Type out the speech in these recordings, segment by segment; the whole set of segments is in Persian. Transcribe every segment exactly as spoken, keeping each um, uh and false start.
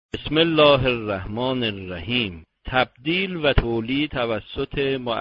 بسم الله الرحمن الرحیم. تبدیل و تولید توسط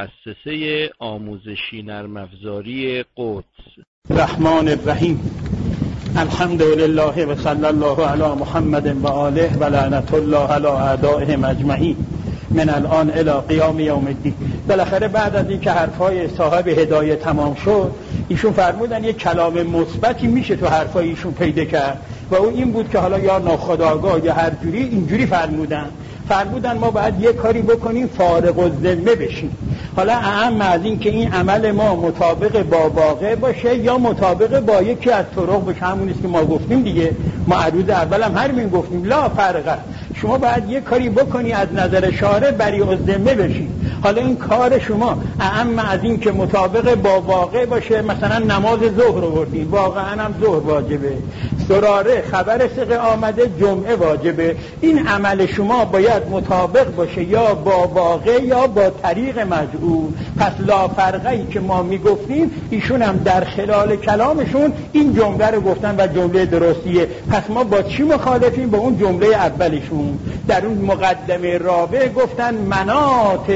مؤسسه آموزشی نرم افزاری قدس. الرحمن الرحیم. الحمد لله و صلی الله علی محمد و آله و لعنت الله علی اعدائهم اجمعین من الان الی قیام یوم الدین. بالاخره بعد از اینکه حرفای صاحب هدایه تمام شد، ایشون فرمودن یک کلام مثبتی میشه تو حرفای ایشون پیدا کرد و اون این بود که حالا یا ناخودآگاه یا هر جوری اینجوری فرمودن فرمودن ما باید یک کاری بکنیم فارغ الذمه بشیم. حالا اهم از این که این عمل ما مطابق با واقع باشه یا مطابق با یکی از طرق باشه، همون است که ما گفتیم دیگه. ما عروض اول هم همین گفتیم لا فرقه، شما باید یک کاری بکنی از نظر شارع بری الذمه بشی. حالا این کار شما اهم از این که مطابق با واقع باشه، مثلا نماز ظهر رو بردین، واقعا هم ظهر واجبه، سراره خبر ثقه آمده جمعه واجبه، این عمل شما باید مطابق باشه یا با واقع یا با طریق مجعول. پس لا فرقه ای که ما میگفتیم ایشون هم در خلال کلامشون این جمله رو گفتن و جمله درستیه. پس ما با چی مخالفیم؟ با اون جمله اولشون. در اون مقدمه رابع گفتن مناط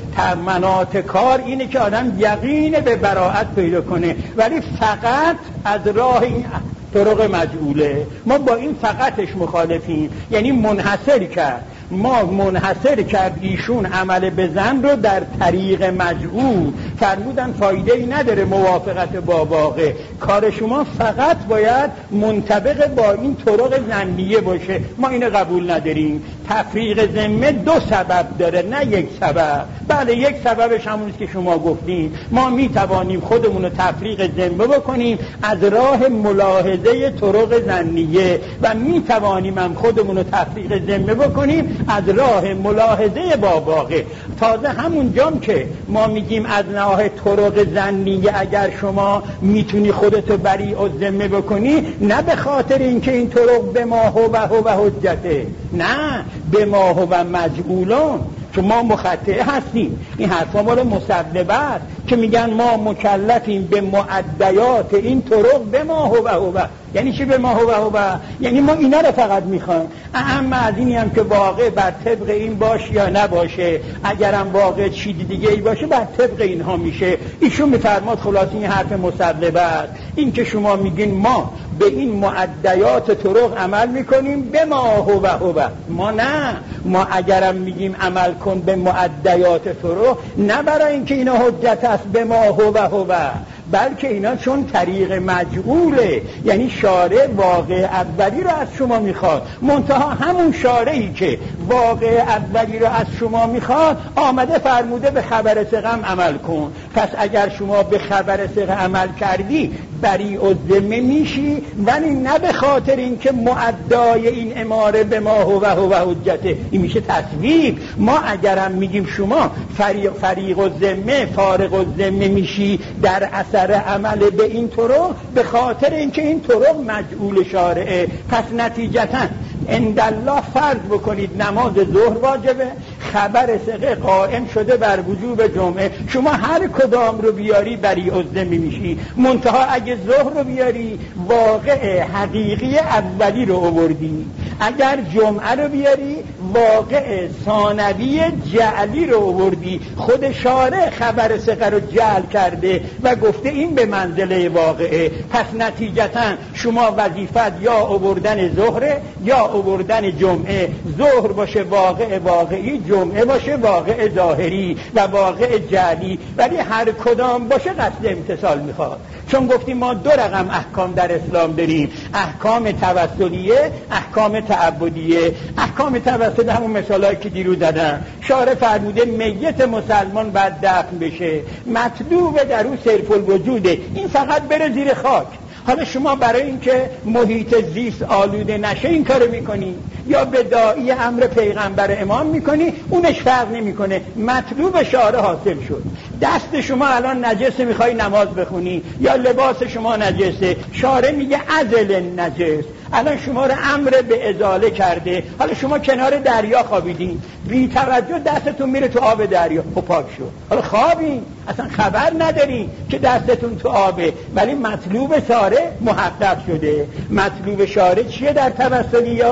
مناط کار اینه که آدم یقین به براءت پیدا کنه، ولی فقط از راه این طرق مجعوله. ما با این فقطش مخالفیم، یعنی منحصر کرد ما منحصر کرد ایشون عمل به زن رو در طریق مجعول. فرمودن فایده ای نداره موافقت با واقع، کار شما فقط باید منطبق با این طرق ظنیه باشه. ما اینو قبول نداریم. تفریق ذمه دو سبب داره نه یک سبب. بله یک سببش همون است که شما گفتین، ما میتوانیم خودمون رو تفریق ذمه بکنیم از راه ملاحظه طرق ظنیه و میتوانیم هم خودمون رو تفریق ذمه بکنیم از راه ملاحظه با واقع. تازه همون جام که ما میگیم از راه طرق ظنیه اگر شما میتونی خودتو بری الذمه بکنی، نه به خاطر اینکه این طرق به ما هو و حجته، نه به ما هو مجعولون، که ما مخطئه هستیم. این حرفا مال مسببه است که میگن ما مکلفیم به معدیات این طرق به ما هو هو. یعنی چی به ما هو هو؟ یعنی ما اینا رو فقط میخوایم. اما از اینی هم که واقع بر طبق این باشه یا نباشه، اگرم واقع چیز دیگه ای باشه بر طبق اینها میشه. ایشون میفرماد خلاص این حرف مسببه است، این که شما میگین ما به این معدیات طرق عمل میکنیم به ما هو هو. ما نه، ما اگرم میگیم عمل کن به معدیات طرق، نه برای اینکه اینا حجت است به ما هو هو، بلکه اینا چون طریق مجعوله، یعنی شارع واقع اولی رو از شما میخواد. منتها همون شارعی که واقع اولی رو از شما میخواد آمده فرموده به خبر ثقه عمل کن. پس اگر شما به خبر ثقه عمل کردی بری الذمه میشی، ولی نه به خاطر اینکه معدای این اماره به ما هو هو حجته. این میشه تصویب. ما اگرم میگیم شما فریق فریق الذمه فارغ الذمه میشی در اثر عمل به این طرق، به خاطر اینکه این طرق مجعول شارعه. پس نتیجتا عند الله فرض بکنید نماز ظهر واجبه، خبر ثقه قائم شده بر وجوب جمعه، شما هر کدام رو بیاری بری الذمه میشی. منتها اگه ظهر رو بیاری واقع حقیقی اولی رو آوردی، اگر جمعه رو بیاری واقع ثانوی جعلی رو آوردی. خود شارع خبر ثقه رو جعل کرده و گفته این به منزله واقعه. پس نتیجتا شما وظیفت یا آوردن ظهر یا آوردن جمعه. ظهر باشه واقع واقعی، جمعه باشه واقع ظاهری و واقع جعلی، ولی هر کدام باشه قصد امتثال میخواد. چون گفتیم ما دو رقم احکام در اسلام داریم، احکام توسلیه، احکام تعبدیه. احکام توسل همون مثالایی که دیروز زدم، شارع فرموده میت مسلمان باید دفن بشه، مطلوب در اون صرف الوجوده، این فقط بره زیر خاک. حالا شما برای اینکه محیط زیست آلوده نشه این کارو میکنی، یا به داعی امر پیغمبر امام میکنی، اونش فرق نمیکنه، مطلوب شارع حاصل شد. دست شما الان نجسه میخوای نماز بخونی یا لباس شما نجسه، شارع میگه ازل نجس، الان شما رو امر به ازاله کرده. حالا شما کنار دریا خوابیدین، بی توجه دستتون میره تو آب دریا، خب پاک شد. حالا خوابین اصلا خبر ندارین که دستتون تو آبه، ولی مطلوب شارع محقق شده. مطلوب شارع چیه در توسلیات؟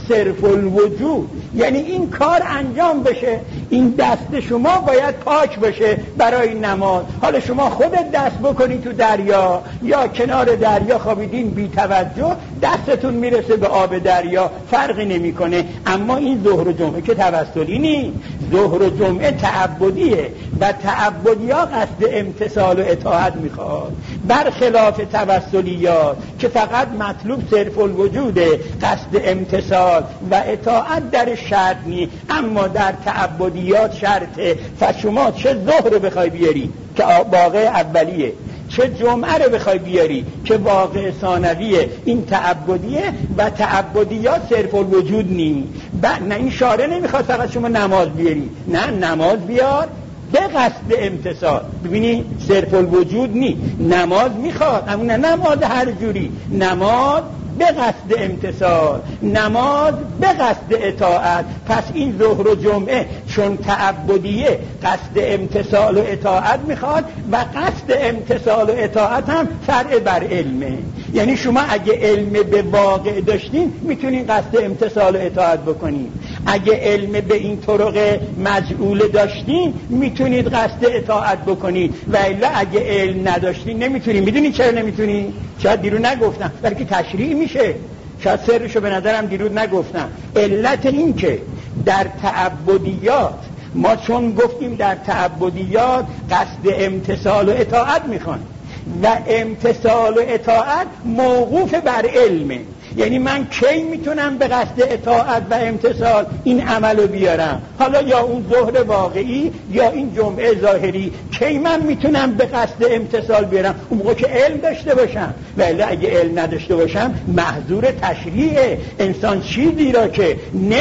صرف الوجود، یعنی این کار انجام بشه، این دست شما باید پاک بشه برای نماز. حالا شما خودت دست بکنی تو دریا یا کنار دریا خوابیدین بی توجه، دستتون میرسه به آب دریا، فرقی نمیکنه. اما این ظهر و جمعه که توسلی نیست، ظهر و جمعه تعبدیه و تعبدی‌ها قصد امتثال و اطاعت میخواد، برخلاف توسلیات که فقط مطلوب صرف الوجوده، قصد امتثال و اطاعت در شرط نی، اما در تعبدیات شرطه. فشما چه ظهر رو بخوای بیاری که واقع اولیه، چه جمعه رو بخوای بیاری که واقع ثانویه، این تعبدیه و تعبدیات صرف الوجود نی. نه این شارع نمیخواد فقط شما نماز بیاری، نه نماز بیار به قصد امتثال. ببینی صرف الوجود نی، نماز میخواد، اما نه نماز هر جوری، نماز به قصد امتثال، نماز به قصد اطاعت. پس این ظهر و جمعه چون تعبدیه قصد امتثال و اطاعت میخواد و قصد امتثال و اطاعت هم فرع بر علمه. یعنی شما اگه علم به واقع داشتین میتونین قصد امتثال و اطاعت بکنین، اگه علم به این طرق مجعول داشتین میتونید قصد اطاعت بکنید، و الا اگه علم نداشتین نمیتونین. میدونید چرا نمیتونین؟ شاید دیرو نگفتم بلکه تشریع میشه، شاید سرشو به نظرم دیرو نگفتم. علت این که در تعبدیات ما چون گفتیم در تعبدیات قصد امتثال و اطاعت میخوان و امتثال و اطاعت موقوف بر علمه، یعنی من کی میتونم به قصد اطاعت و امتثال این عملو بیارم؟ حالا یا اون ظهر واقعی یا این جمعه ظاهری، کی من میتونم به قصد امتثال بیارم؟ اون موقع که علم داشته باشم، ولی اگه علم نداشته باشم محظور تشریعه. انسان چیزی را که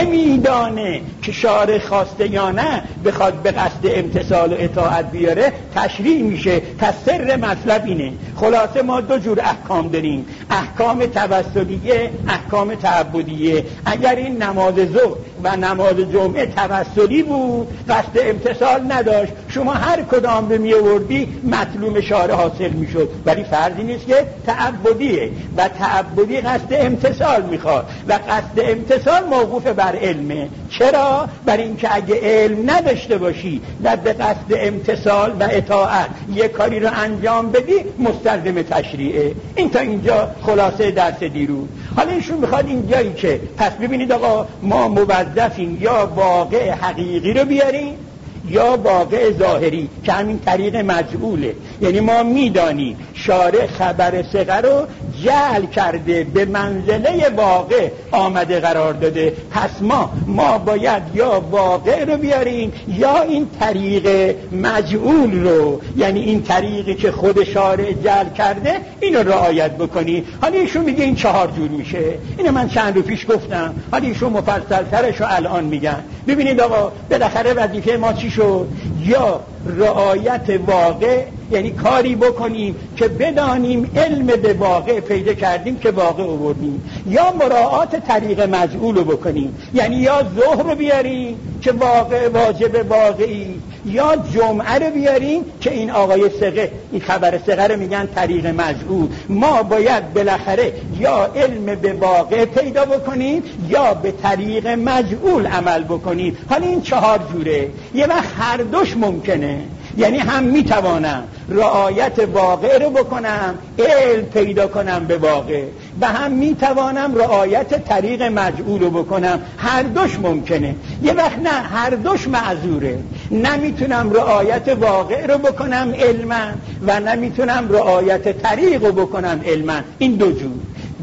نمیدانه که شارع خواسته یا نه بخواد به قصد امتثال و اطاعت بیاره تشریع میشه. پس سر مطلب اینه. خلاصه ما دو جور احکام داریم، احکام توسلیه، احکام تعبدیه. اگر این نماز ظهر و نماز جمعه توسلی بود، قصد امتثال نداشت، شما هر کدام به می آوردی مطلوب شارع حاصل میشد، ولی فرضی نیست که تعبدیه و تعبدی قصد امتثال میخواد و قصد امتثال موقوف بر علمه. چرا؟ برای اینکه اگه علم نداشته باشی و به قصد امتثال و اطاعت یک کاری رو انجام بدی مستلزم تشریعه. این تا اینجا خلاصه درس دیروز. حالا ایشون میخواد اینجایی که پس ببینید آقا ما موظفیم یا واقع حقیقی رو بیاریم یا واقع ظاهری که همین طریق مجعوله. یعنی ما میدانیم شارع خبر صغر رو جعل کرده، به منزله واقع آمده قرار داده. پس ما ما باید یا واقع رو بیاریم یا این طریق مجعول رو، یعنی این طریقی که خود شارع جعل کرده اینو رعایت بکنی. حالا ایشون میگه این چهار جور میشه. اینو من چند رو پیش گفتم، حالا ایشون مفصل ترش رو الان میگن. ببینید آقا بالاخره وظیفه ما چی شد؟ یا رعایت واقع، یعنی کاری بکنیم که بدانیم علم به واقع پیدا کردیم که واقع آوردیم، یا مراعات طریق مجعول رو بکنیم، یعنی یا ظهر رو بیاریم که واقع واجب واقعی، یا جمعه رو بیاریم که این آقای ثقه این خبر ثقه رو میگن طریق مجعول. ما باید بالاخره یا علم به واقع پیدا بکنیم یا به طریق مجعول عمل بکنیم. حالا این چهار جوره. یه وقت هر دوش ممکنه، یعنی هم میتوانم رعایت واقع رو بکنم، علم پیدا کنم به واقع، و هم میتوانم رعایت طریق مجعول رو بکنم. هر دوش ممکنه. یه وقت نه، هر دوش معذوره. نمیتونم رعایت واقع رو بکنم علما و نمیتونم رعایت طریق رو بکنم علما. این دو جور.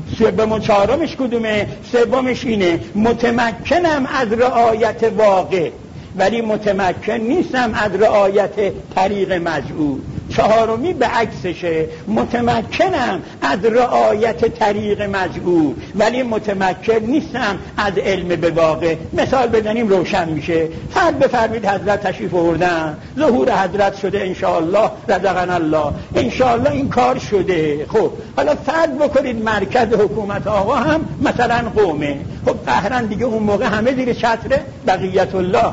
سوم چهارمش کدومه؟ سومش اینه متمکنم از رعایت واقع ولی متمکن نیستم از رعایت طریق مجعول. چهارمی به عکسشه، متمکنم از رعایت طریق مجعول ولی متمکن نیستم از علم به واقع. مثال بزنیم روشن میشه. فرض بفرمید حضرت تشریف آوردن، ظهور حضرت شده انشاءالله، رزقنا الله، انشاءالله این کار شده. خب حالا فرض بکنید مرکز حکومت آقا هم مثلا قومه، خب قهرن دیگه اون موقع همه زیر چتر بقیت الله هم،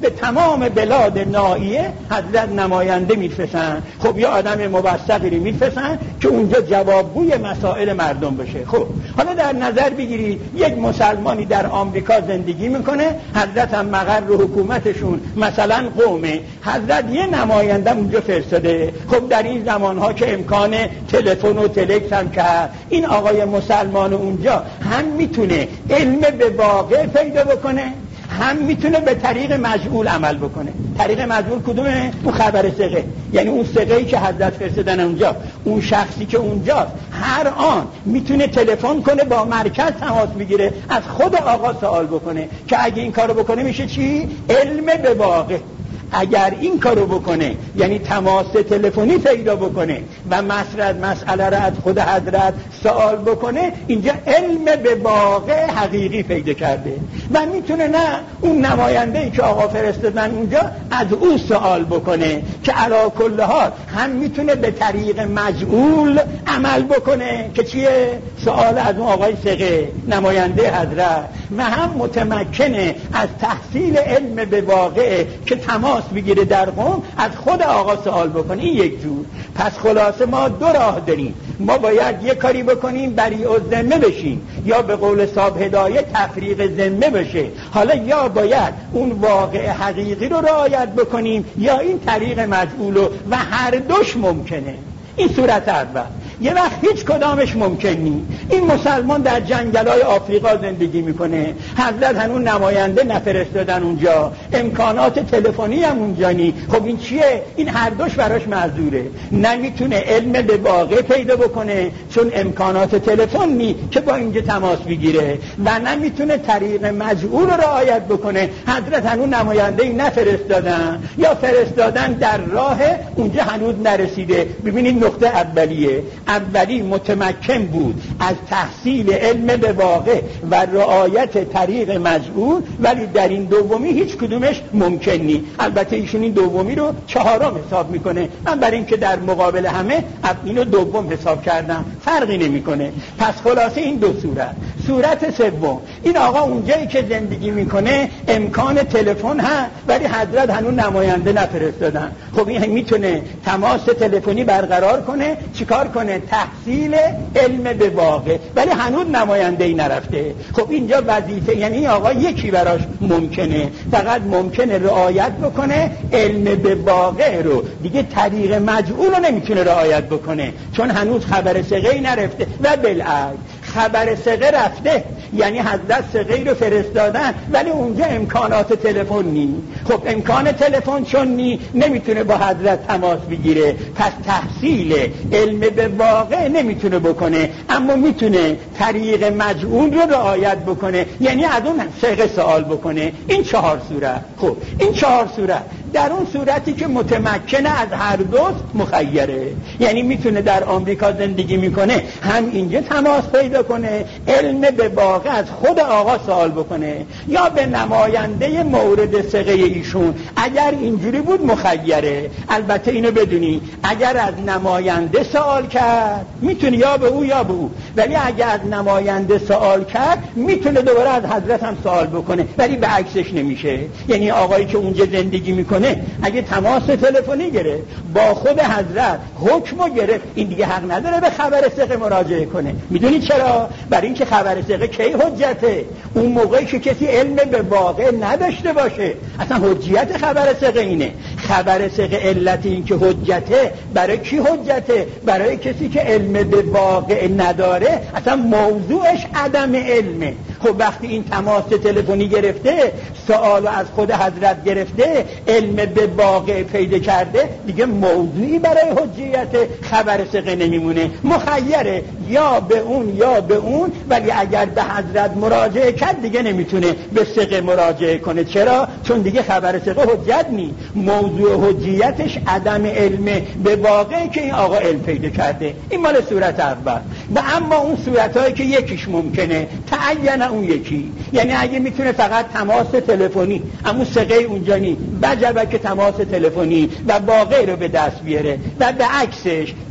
به تمام بلاد ناحیه حضرت نماینده میفرستن. خب یه آدم موثقی رو میفرستن که اونجا جوابگوی مسائل مردم بشه. خب حالا در نظر بگیرید یک مسلمانی در آمریکا زندگی میکنه، حضرت هم مقر حکومتشون مثلا قومه، حضرت یه نماینده اونجا فرستاده. خب در این زمانها که امکان تلفن و تلکس هم که این آقای مسلمان اونجا هم میتونه علم به واقع پیدا بکنه، هم میتونه به طریق مجعول عمل بکنه. طریق مجعول کدومه؟ اون خبر ثقه، یعنی اون ثقه‌ای که حضرت فرستادن اونجا، اون شخصی که اونجاست هر آن میتونه تلفن کنه، با مرکز تماس بگیره، از خود آقا سوال بکنه که اگه این کارو بکنه میشه چی؟ علم به واقع. اگر این کارو بکنه یعنی تماس تلفنی پیدا بکنه و مسئله مسئله را از خود حضرت سوال بکنه، اینجا علم به واقع حقیقی پیدا کرده. و میتونه نه اون نماینده‌ای که آقا فرستادن اونجا از او سوال بکنه که علی کل حال هم میتونه به طریق مجعول عمل بکنه که چیه؟ سوال از اون آقای ثقه نماینده حضرت، و هم متمکنه از تحصیل علم به واقع که تماس بگیره در قوم از خود آقا سوال بکنه. این یک جور. پس خلاصه ما دو راه داریم، ما باید یک کاری بکنیم بریء الذمه بشیم، یا به قول صاحب هدایه تفریق ذمه بشه. حالا یا باید اون واقع حقیقی رو رعایت بکنیم یا این طریق مجعول رو، و هر دوش ممکنه. این صورت اول. یه وقت هیچ کدامش ممکن نیست. این مسلمان در جنگل‌های آفریقا زندگی میکنه، حضرت هنوز نماینده نفرستادن اونجا، امکانات تلفنی هم اونجا نی. خب این چیه؟ این هر دوش براش معذوره. نمیتونه علم به واقع پیدا بکنه چون امکانات تلفن نی که با اینجا تماس بگیره، و نمیتونه طریق مجعول رو رعایت بکنه. حضرت هنوز نماینده نفرستادن یا فرستادن در راه اونجا هنوز نرسیده. ببینید نقطه اولیه، اولی متمکن بود از تحصیل علم به واقع و رعایت طریق مجعول، ولی در این دومی هیچ کدومش ممکن نیست. البته ایشون این دومی رو چهارم حساب میکنه، من برای اینکه در مقابل همه اینو دوم حساب کردم فرقی نمیکنه. پس خلاصه این دو صورت. صورت سوم، این آقا اونجایی که زندگی میکنه امکان تلفن هست ولی حضرت هنوز نماینده نفرستادن. خب این میتونه تماس تلفنی برقرار کنه، چیکار کنه؟ تحصیل علم به واقع، ولی هنوز نماینده ای نرفته. خب اینجا وظیفه، یعنی آقا یکی براش ممکنه، فقط ممکنه رعایت بکنه علم به واقع رو، دیگه طریق مجعول رو نمیتونه رعایت بکنه چون هنوز خبر ثقه‌ای نرفته. و بالعکس خبر ثقه رفته، یعنی حضرت ثقه‌ای رو فرستادن ولی اونجا امکانات تلفن نی. خب امکان تلفن چون نی نمیتونه با حضرت تماس بگیره، پس تحصیل علم به واقع نمیتونه بکنه، اما میتونه طریق مجعول رو رعایت بکنه، یعنی از اون ثقه سوال بکنه. این چهار صورت. خب این چهار صورت در اون صورتی که متمکنه از هر دوست مخیره، یعنی میتونه در آمریکا زندگی میکنه هم اینجا تماس پیدا کنه، علم به واقع از خود آقا سوال بکنه، یا به نماینده مورد ثقه ایشون. اگر اینجوری بود مخیره. البته اینو بدونی اگر از نماینده سوال کرد میتونه یا به او یا به او، ولی اگر از نماینده سوال کرد میتونه دوباره از حضرت هم سوال بکنه، ولی به عکسش نمیشه. یعنی آقایی که اونجا زندگی میکنه اگه تماس تلفنی گرفت با خود حضرت حکمو گرفت، این دیگه حق نداره به خبر ثقه مراجعه کنه. میدونی چرا؟ برای اینکه خبر ثقه کی حجته؟ اون موقعی که کسی علم به واقع نداشته باشه. اصلا حجیت خبر ثقه اینه. خبر ثقه علت این که حجته برای کی حجته؟ برای کسی که علم به واقع نداره، اصلا موضوعش عدم علمه. خب وقتی این تماس تلفنی گرفته، سوال از خود حضرت گرفته، علم به واقع پیدا کرده، دیگه موضوعی برای حجیت خبر ثقه نمیمونه. مخیره یا به اون یا به اون، ولی اگر به حضرت مراجعه کرد دیگه نمیتونه به ثقه مراجعه کنه. چرا؟ چون دیگه خبر ثقه حجت نی، موضوع حجیتش عدم علم به واقع که این آقا علم پیدا کرده. این مال صورت اول. و اما اون صورتایی که یکیش ممکنه تعین اون یکی، یعنی اگه میتونه فقط تماس تلفنی، اما ثقه اونجا نی، وجبه که تماس تلفنی و واقع رو به دست بیاره، و به عکسش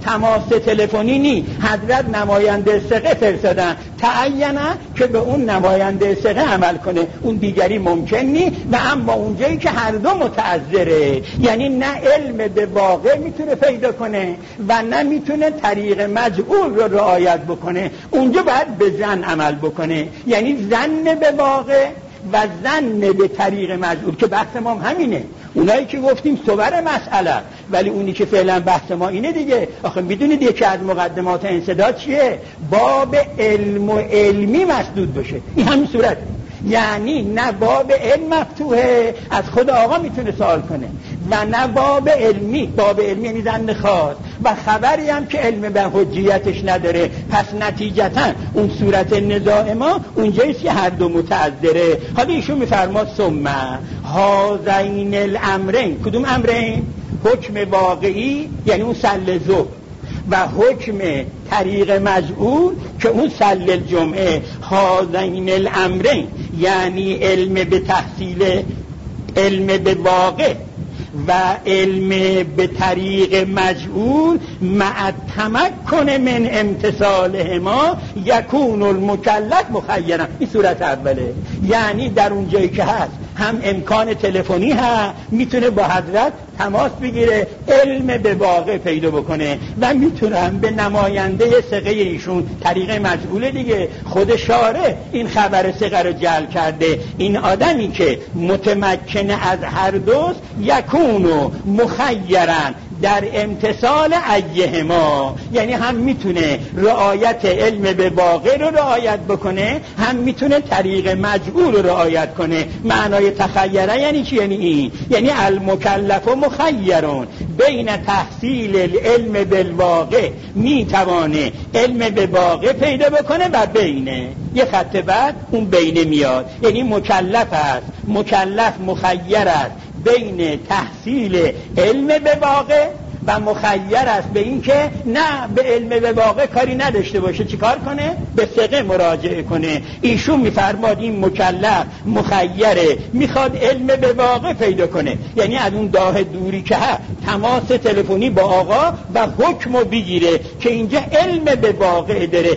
تماس تلفنی نی، حضرت نماینده ثقه فرستادن تعینا که به اون نماینده ثقه عمل کنه، اون دیگری ممکن نی. و اما اونجایی که هر دو متعذره، یعنی نه علم به واقع میتونه پیدا کنه و نه میتونه طریق مجعول رو رعایت بکنه، اونجا باید به ظن عمل بکنه، یعنی ظن به واقع و ظن به طریق مجعول، که بحث ما همینه. اونایی که گفتیم صور مسئله، ولی اونی که فعلا بحث ما اینه دیگه. آخه میدونید یکی از مقدمات انسداد چیه؟ باب علم و علمی مسدود بشه. این همین صورت، یعنی نه باب علم مفتوحه، از خود آقا میتونه سوال کنه، و نه باب علمی. باب علمی یعنی ظن خاص و خبری هم که علم به حجیتش نداره. پس نتیجتا اون صورت نزاع ما اونجاییست که هر دو متعذره. حالا ایشون میفرماد ثم هذین الامرین. کدوم امرین؟ حکم واقعی یعنی اون سل ظهر و حکم طریق مجعول که اون سل الجمعه. هذین الامرین یعنی علم به تحصیل، علم به واقع و علم به طریق مجعول مع تمکن من امتثالهما یکون المکلف مخیرا. این صورت اوله، یعنی در اون جایی که هست هم امکان تلفنی هست، میتونه با حضرت تماس بگیره، علم به واقع پیدا بکنه و میتونه هم به نماینده ثقه ایشون طریق مجعول دیگه. خود شارع این خبر ثقه رو جعل کرده. این آدمی که متمکن از هر دوست یکونو مخیرن در امتثال ایهما، یعنی هم میتونه رعایت علم به واقع رو رعایت بکنه، هم میتونه طریق مجعول رو رعایت کنه. معنای تخیره یعنی چی؟ یعنی این، یعنی المکلف و مخیرون بین تحصیل العلم بالواقع، میتوانه علم به واقع پیدا بکنه و بینه یه خط بعد اون بینه میاد، یعنی مکلف است، مکلف مخیر است بین تحصیل علم به واقع و مخیر است به این که نه به علم به واقع کاری نداشته باشه. چیکار کنه؟ به ثقه مراجعه کنه. ایشون میفرماد این مکلف مخیره، میخواد علم به واقع پیدا کنه، یعنی از اون داه دوری که هست تماس تلفنی با آقا و حکمو بگیره که اینجا علم به واقع داره،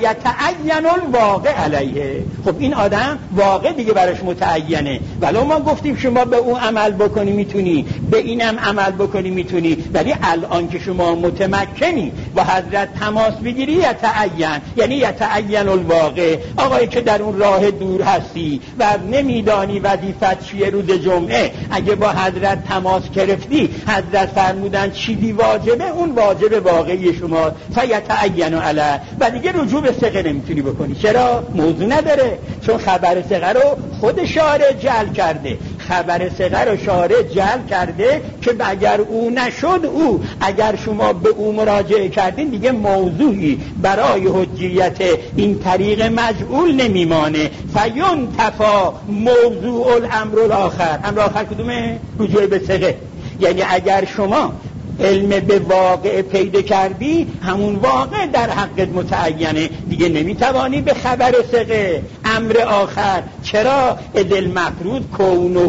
فیتعین الواقع علیه. خب این آدم واقع دیگه براش متعینه، ولو ما گفتیم شما به اون عمل بکنی میتونی، به اینم عمل بکنی میتونی، ولی الان که شما متمکنی با حضرت تماس بگیری یتعین، یعنی یتعین الواقع. آقایی که در اون راه دور هستی و نمیدانی وظیفت چیه روز جمعه، اگه با حضرت تماس گرفتی حضرت فرمودن چیزی واجبه، اون واجب واقعی شما فیتعین علی، و دیگه رجوع به ثقه نمیتونی بکنی. چرا؟ موضوع نداره، چون خبر ثقه رو خود شارع جعل کرده. خبر ثقه رو شارع جعل کرده که اگر او نشد او، اگر شما به او مراجعه کردین دیگه موضوعی برای حجیت این طریق مجعول نمیمانه. فیون تفا موضوع الامر الاخر. امر آخر کدومه؟ رجوع به ثقه. یعنی اگر شما علم به واقع پیدا کردی، همون واقع در حقت متعینه، دیگه نمیتوانی به خبر ثقه امر آخر. چرا؟ ادل مفروض کونه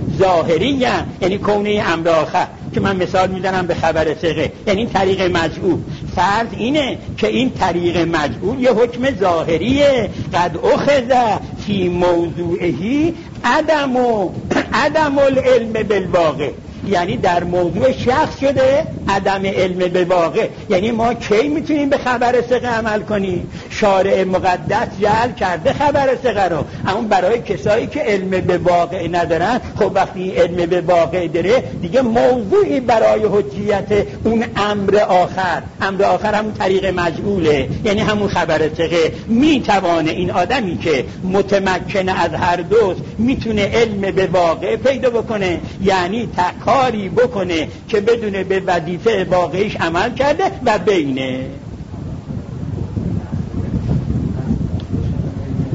ظاهری، یعنی کونه امر آخر که من مثال میزنم به خبر ثقه، یعنی طریق مجعول. فرض اینه که این طریق مجعول یه حکم ظاهریه، قد اخذ فی موضوعهی عدم و عدم العلم بالواقع، یعنی در موضوع شخص شده عدم علم به واقع. یعنی ما کی میتونیم به خبر ثقه عمل کنیم؟ شارع مقدس جعل کرده خبر ثقه رو، اما برای کسایی که علم به واقع ندارن، خب وقتی علم به واقع داره دیگه موضوعی برای حجیت اون امر آخر. امر آخر همون طریق مجعوله، یعنی همون خبر ثقه. میتوانه این آدمی که متمکن از هر دوست میتونه علم به واقع پیدا بکنه، یعنی کاری بکنه که بدونه به وظیفه واقعیش عمل کرده و بینه.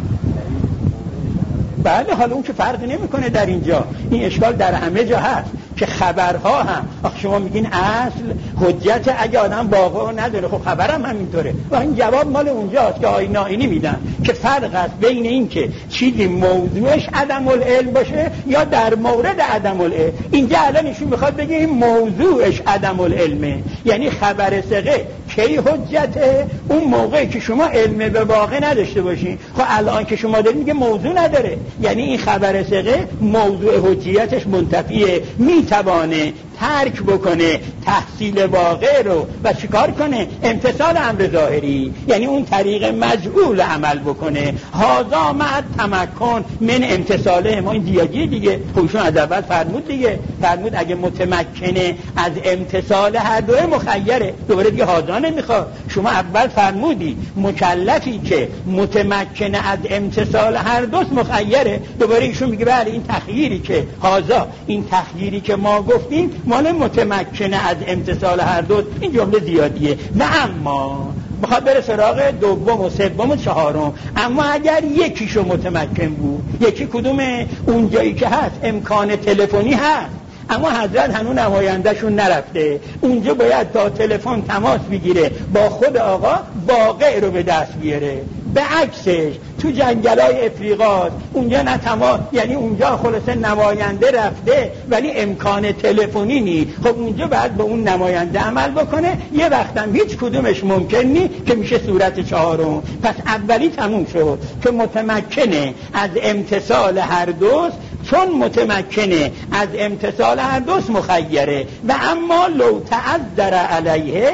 بله، حالا اون که فرقی نمیکنه در اینجا، این اشکال در همه جا هست. که خبرها هم آخه شما میگین اصل حجت اگه آدم واقع نداره، خب خبرم همینطوره. و این جواب مال اونجاست که آیین آیینی میدن که فرق است بین این که چیزی موضوعش عدم العلم باشه یا در مورد عدم العلم. اینجا الان ایشون میخواد بگه این موضوعش عدم العلمه، یعنی خبر ثقه کی حجته؟ اون موقعی که شما علم به واقع نداشته باشین. خب الان که شما دارید میگه موضوع نداره، یعنی این خبر ثقه موضوع حجیتش منتفیه، میتوانه ترک بکنه تحصیل واقع رو و چیکار کنه؟ امتثال امر ظاهری، یعنی اون طریق مجعول عمل بکنه. هازا مع تمکن من امتثاله. ما این دیگه دیگه خودشون از اول فرمود دیگه، فرمود اگه متمکنه از امتثال هر دوه مخیره. دوباره دیگه هازا نمیخواد. شما اول فرمودی مکلفی که متمکنه از امتثال هر دوست مخیره، دوباره ایشون میگه بله این تخییری که هازا، این تخییری که ما گفتیم مال متمکنه از امتثال هر دو. این جمله زیادیه. و اما بخواد بره سراغ دوم و سوم و چهارم، اما اگر یکیشو متمکن بود، یکی کدومه؟ اون جایی که هست امکان تلفنی هست اما حضرت هنوز نمایندهشون نرفته، اونجا باید تا تلفن تماس بگیره با خود آقا، واقع رو به دست بیاره. به عکسش تو جنگلای افریقا اونجا نه تماس، یعنی اونجا خلاصه نماینده رفته ولی امکان تلفنی نی. خب اونجا باید به اون نماینده عمل بکنه. یه وقتم هیچ کدومش ممکن نی که میشه صورت چهارم. پس اولی تموم شد که متمکنه از امتثال هر دوست، چون متمکنه از امتثال هر دوست مخیره. و اما لو تعذر علیه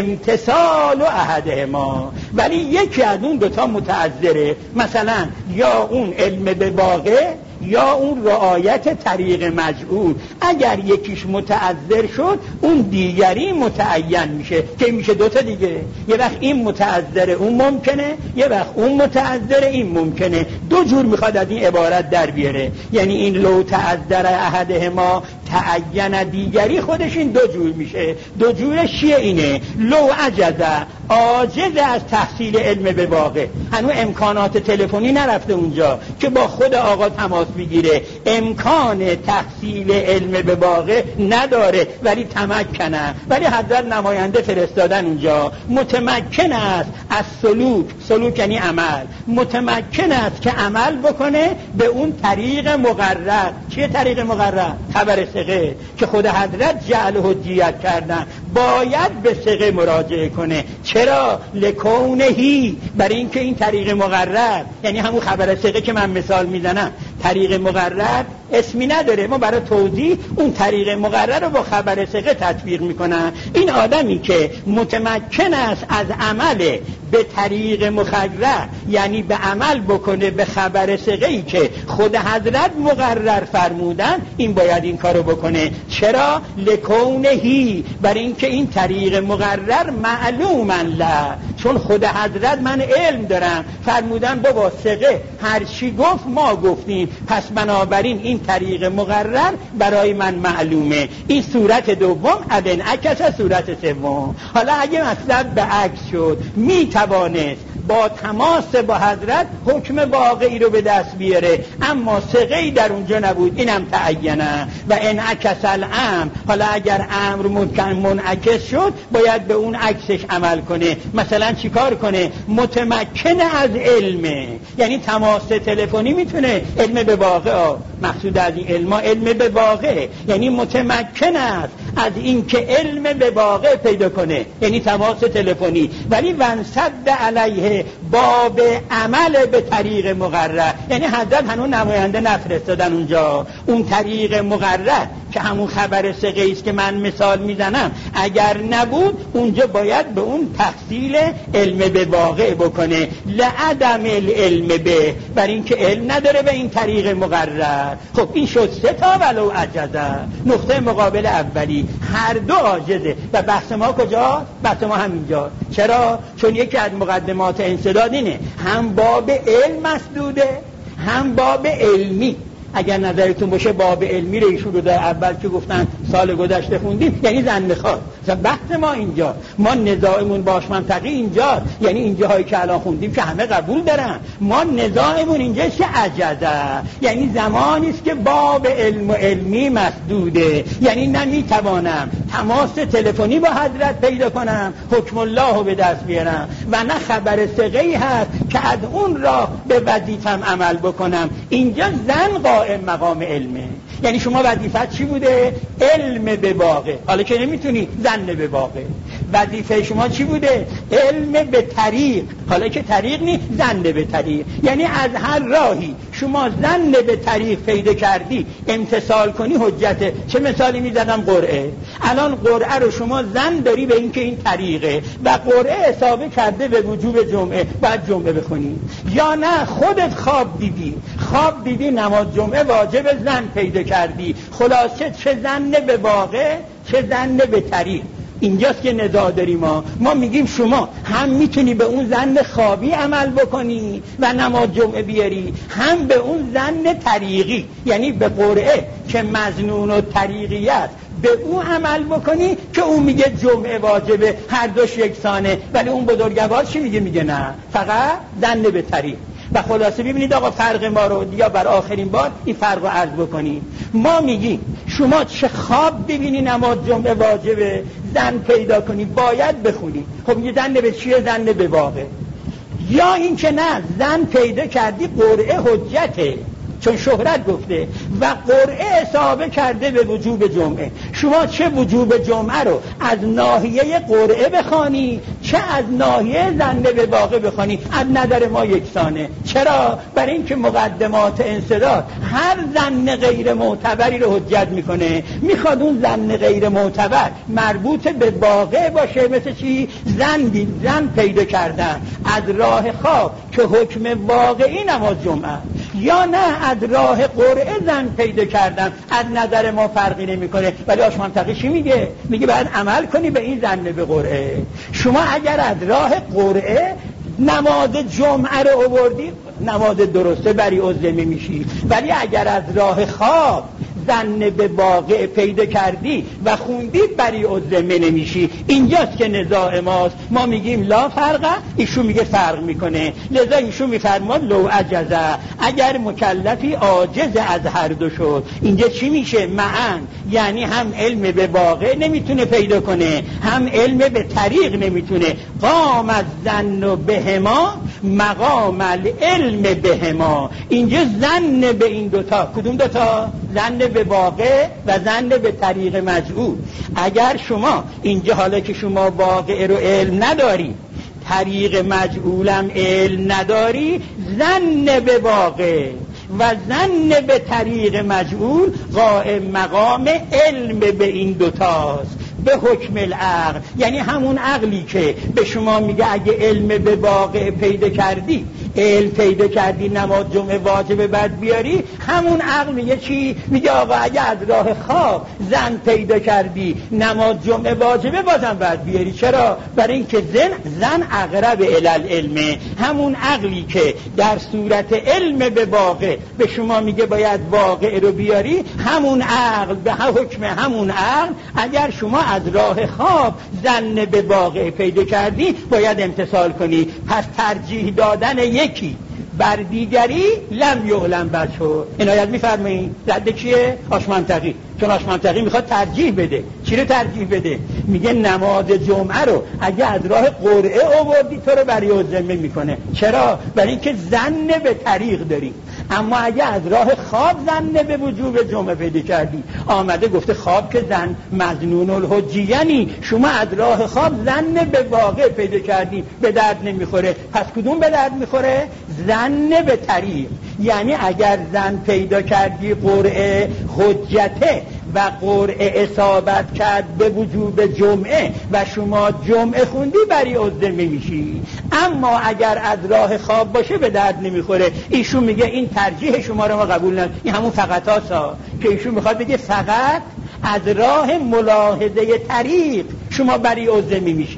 امتثال احدهما، ولی یکی از اون دوتا متعذره، مثلا یا اون علم به واقع یا اون رعایت طریق مجعول. اگر یکیش متعذر شد اون دیگری متعین میشه که میشه دوتا دیگه. یه وقت این متعذر اون ممکنه، یه وقت اون متعذر این ممکنه. دو جور میخواد از این عبارت در بیاره، یعنی این لو تعذر احدهما تعین دیگری خودش این دو جور میشه. دو جورش چیه؟ اینه لو عجزه، عاجز از تحصیل علم به واقع، هنوز امکانات تلفنی نرفته اونجا که با خود آقا تماس بگیره، امکان تحصیل علم به واقع نداره ولی تمکنه، ولی حضرت نماینده فرستادن اونجا. متمکن است از سلوک، سلوک یعنی عمل، متمکن است که عمل بکنه به اون طریق مقرر. چیه طریق مقرر؟ خبر ثقه که خود حضرت جعل حجیت کردن، باید به ثقه مراجعه کنه. چرا؟ لکونهی، برای اینکه این طریق مقرر، یعنی همون خبر ثقه که من مثال میزنم، طریق مقرر اسمی نداره، ما برای توضیح اون طریق مقرر رو با خبر ثقه تطبیق میکنن. این آدمی که متمکن است از عمل به طریق مقرر، یعنی به عمل بکنه به خبر ثقه‌ای که خود حضرت مقرر فرمودن، این باید این کارو بکنه. چرا؟ لکونهی، برای اینکه این طریق مقرر معلومن لا، چون خود حضرت من علم دارم فرمودن بابا ثقه هر چی گفت ما گفتیم، پس بنابراین این طریق مقرر برای من معلومه. این صورت دوم ابن عکس صورت سوم. حالا اگه مثلا به عکس شد، می توانست با تماس با حضرت حکم واقعی رو به دست بیاره، اما ثقه‌ای در اونجا نبود، اینم تعینه. و انعکس الامر، حالا اگر امر ممکن منعکس شد باید به اون عکسش عمل کنه. مثلا چیکار کنه؟ متمکن از علمه، یعنی تماس تلفنی میتونه علم به واقع، مقصود از این علم علم به واقع، یعنی متمکن است از این که علم به واقع پیدا کنه، یعنی تماس تلفنی. ولی ونصد علیه باب عمل به طریق مقرر، یعنی حضرت هنوز نماینده نفرستادن اونجا. اون طریق مقرر که همون خبر ثقه است که من مثال میزنم، اگر نبود اونجا باید به اون تحصیل علم به واقع بکنه. لعدم العلم به، برای اینکه علم نداره به این طریق مقرر. خب این شد سه تا ولو عجزه. نقطه مقابل اولی هر دو عاجزه. و بحث ما کجا؟ بحث ما همینجا. چرا؟ چون یکی از مقدمات انسداد اینه، هم باب علم مسدوده هم باب علمی. اگر نظرتون باشه باب علمی رو ایشون رو در اول که گفتن سال گذشته خوندیم، یعنی زن بخواد. بحث ما اینجا، ما نزاعمون باش منطقی اینجا، یعنی اینجاهایی که الان خوندیم که همه قبول دارن. ما نزاعمون اینجا چه عجزه، یعنی زمانی است که باب علم و علمی مسدوده، یعنی نمیتوانم تماس تلفنی با حضرت پیدا کنم حکم الله رو به دست بیارم و نه خبر ثقه‌ای هست که از اون را به وظیفم عمل بکنم. اینجا زن قائم مقام علمه، یعنی شما وظیفت چی بوده؟ علم به واقع. حالا که نمیتونی زن به واقع. وظیفه شما چی بوده؟ علم به طریق. حالا که طریق نی، زن به طریق. یعنی از هر راهی شما زن به طریق پیدا کردی امتثال کنی حجته. چه مثالی میزدم؟ قرعه. الان قرعه رو شما زن داری به این که این طریقه و قرعه حسابه کرده به وجوب جمعه، باید جمعه بخونی. یا نه خودت خواب دیدی، خواب دیدی نماز جمعه واجب زن پیدا کردی. خلاصه چه زن به واقع چه زن به طریق. اینجاست که نزاع داریم. ما ما میگیم شما هم میتونی به اون زن خوابی عمل بکنی و نماز جمعه بیاری، هم به اون زن طریقی یعنی به قرعه که مظنون و طریقیت به اون عمل بکنی که اون میگه جمعه واجبه، هر دوش یکسانه. ولی اون بزرگوار چی میگه؟ میگه نه، فقط زن به طریق. و خلاصه ببینید آقا فرق ما رو یا بر آخرین بار این فرق رو عرض بکنیم. ما میگیم شما چه خواب ببینی نماز جمعه واجبه، زن پیدا کنی باید بخونی. خب میگه زن به چیه؟ زن به واقع. یا این که نه، زن پیدا کردی قرعه حجته چون شهرت گفته و قرعه حسابه کرده به وجوب جمعه. شما چه وجوب جمعه رو از ناحیه قرعه بخوانی چه از ناحیه زن به واقع بخوانی، از نظر ما یکسانه. چرا؟ برای اینکه مقدمات انصداد هر زن غیر معتبری رو حجت میکنه. میخواد اون زن غیر معتبر مربوط به واقع باشه. مثل چی؟ زن دید، زن پیدا کردن از راه خواب که حکم واقعی نماز جمعه، یا نه از راه قرعه زن پیدا کردن. از نظر ما فرقی نمیکنه. ولی آش منطقی چی میگه؟ میگه باید عمل کنی به این زن به قرعه. شما اگر از راه قرعه نماز جمعه رو آوردی، نماز درسته بری عزمی میشی. ولی اگر از راه خواب زن به واقع پیدا کردی و خوندی بری عزمی نمیشی. اینجاست که نزاع ماست. ما میگیم لا فرقه، ایشون میگه فرق میکنه. لذا ایشون میفرماد لو عجزه، اگر مکلفی عاجز از هر دو شد. اینجا چی میشه؟ معن، یعنی هم علم به واقع نمیتونه پیدا کنه، هم علم به طریق نمیتونه. قام از زن بهما مقام العلم بهما. اینجا زن به این دوتا، کدوم دوتا؟ زن به واقع و زن به طریق مجعول. اگر شما اینجا حالا که شما واقع رو علم نداری، طریق مجعولم علم نداری، زن به واقع و زن به طریق مجعول قائم مقام علم به این دوتاست به حکم العقل. یعنی همون عقلی که به شما میگه اگه علم به واقع پیدا کردی، علم پیدا کردی نماز جمعه واجبه بعد بیاری، همون عقل میگه چی؟ میگه آقا اگه از راه خواب زن پیدا کردی نماز جمعه واجبه بازم بعد بیاری. چرا؟ برای اینکه زن زن اقرب الی العلم. همون عقلی که در صورت علم به واقع به شما میگه باید واقع رو بیاری، همون عقل به حکم همون عقل اگر شما از راه خواب زن به واقع پیدا کردی باید امتثال کنی. پس ترجیح دادن یکی بر دیگری لم یعلم بچو. عنایت میفرمایید رد کیه؟ آش منطقی. چون آش منطقی میخواد ترجیح بده. چی رو ترجیح بده؟ میگه نماز جمعه رو اگه از راه قرعه آوردی تو رو بری ذمه میکنه. چرا؟ برای اینکه زن به طریق داری. اما اگه از راه خواب زن به وجوب جمعه پیدا کردی، آمده گفته خواب که زن مظنون الحجی، یعنی شما از راه خواب زن به واقع پیدا کردی، به درد نمیخوره. پس کدوم به درد میخوره؟ زن به طریق. یعنی اگر زن پیدا کردی قرعه حجته و قرعه اصابت کرد به وجوب جمعه و شما جمعه خوندی بری عزمی میشی. اما اگر از راه خواب باشه به درد نمیخوره. ایشون میگه این ترجیح شما رو ما قبول نداریم. این همون فقط هاستا که ایشون میخواد بگه فقط از راه ملاحظه طریق شما بری عزمی میشی.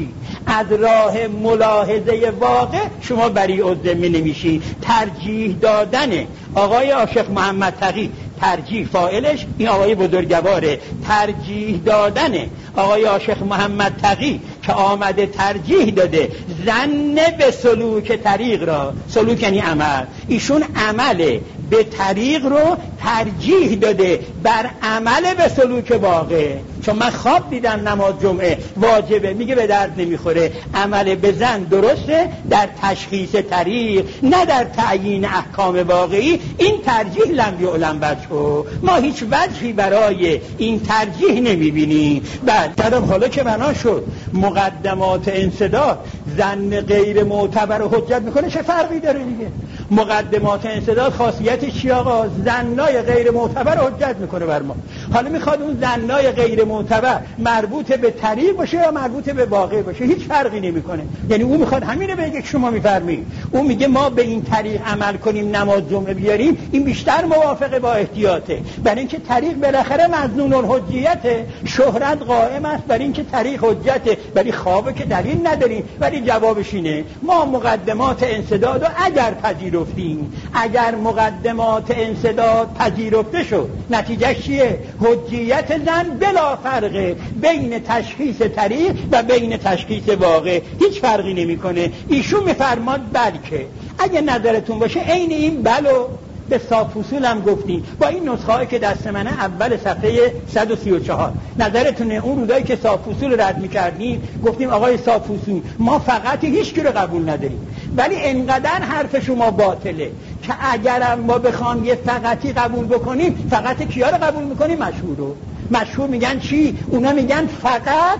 از راه ملاحظه واقع شما بری الذمه نمیشی. ترجیح دادن آقای عاشق محمد تقی، ترجیح فاعلش این آقای بزرگواره، ترجیح دادن آقای عاشق محمد تقی که آمده ترجیح داده ظن به سلوک طریق را، سلوک یعنی عمل، ایشون عمل به طریق رو ترجیح داده بر عمل به سلوک واقع. چون من خواب دیدم نماز جمعه واجبه، میگه به درد نمیخوره. عمل به ظن درسته در تشخیص طریق، نه در تعیین احکام واقعی. این ترجیح لم یعلم وجهه، ما هیچ وجهی برای این ترجیح نمیبینیم. بعد حالا که بنا شد مقدمات انسداد ظن غیر معتبر حجت میکنه، چه فرقی داره دیگه؟ مقدمات انسداد خاصیتش چی آقا؟ ظنای غیر معتبر حجت میکنه بر ما. حالا میخواد اون ظنای غیر معتبر مربوط به طریق باشه یا مربوط به واقع باشه، هیچ فرقی نمیکنه. یعنی اون میخواد همینه بگه که شما میفرمایید. اون میگه ما به این طریق عمل کنیم، نماز جمعه بیاریم، این بیشتر موافقه با احتیاطه، برای اینکه طریق بالاخره مظنون الحجیته. شهرت قائم است برای اینکه طریق حجته، ولی خوابه که دلیل نداریم. ولی جوابش اینه ما مقدمات انسداد رو اگر پذیرفتیم، اگر مقدمات انسداد پذیرفته شد، نتیجه چیه؟ حجیت ظن بلا فرقه بین تشخیص طریق و بین تشخیص واقع، هیچ فرقی نمیکنه. ایشون میفرماد بلکه اگه نظرتون باشه عین این بلو به صاف اصول هم گفتیم با این نسخه هایی که دست منه، اول صفحه صد و سی و چهار. نظرتونه اون روزایی که صاف اصول رد میکردیم گفتیم آقای صاف اصول ما فقط هیچ کی رو قبول نداریم، ولی انقدر حرف شما باطله که اگرم ما بخوام یه فقطی قبول بکنیم، فقط کیا رو قبول میکنیم؟ مشهور رو. مشهور میگن چی؟ اونا میگن فقط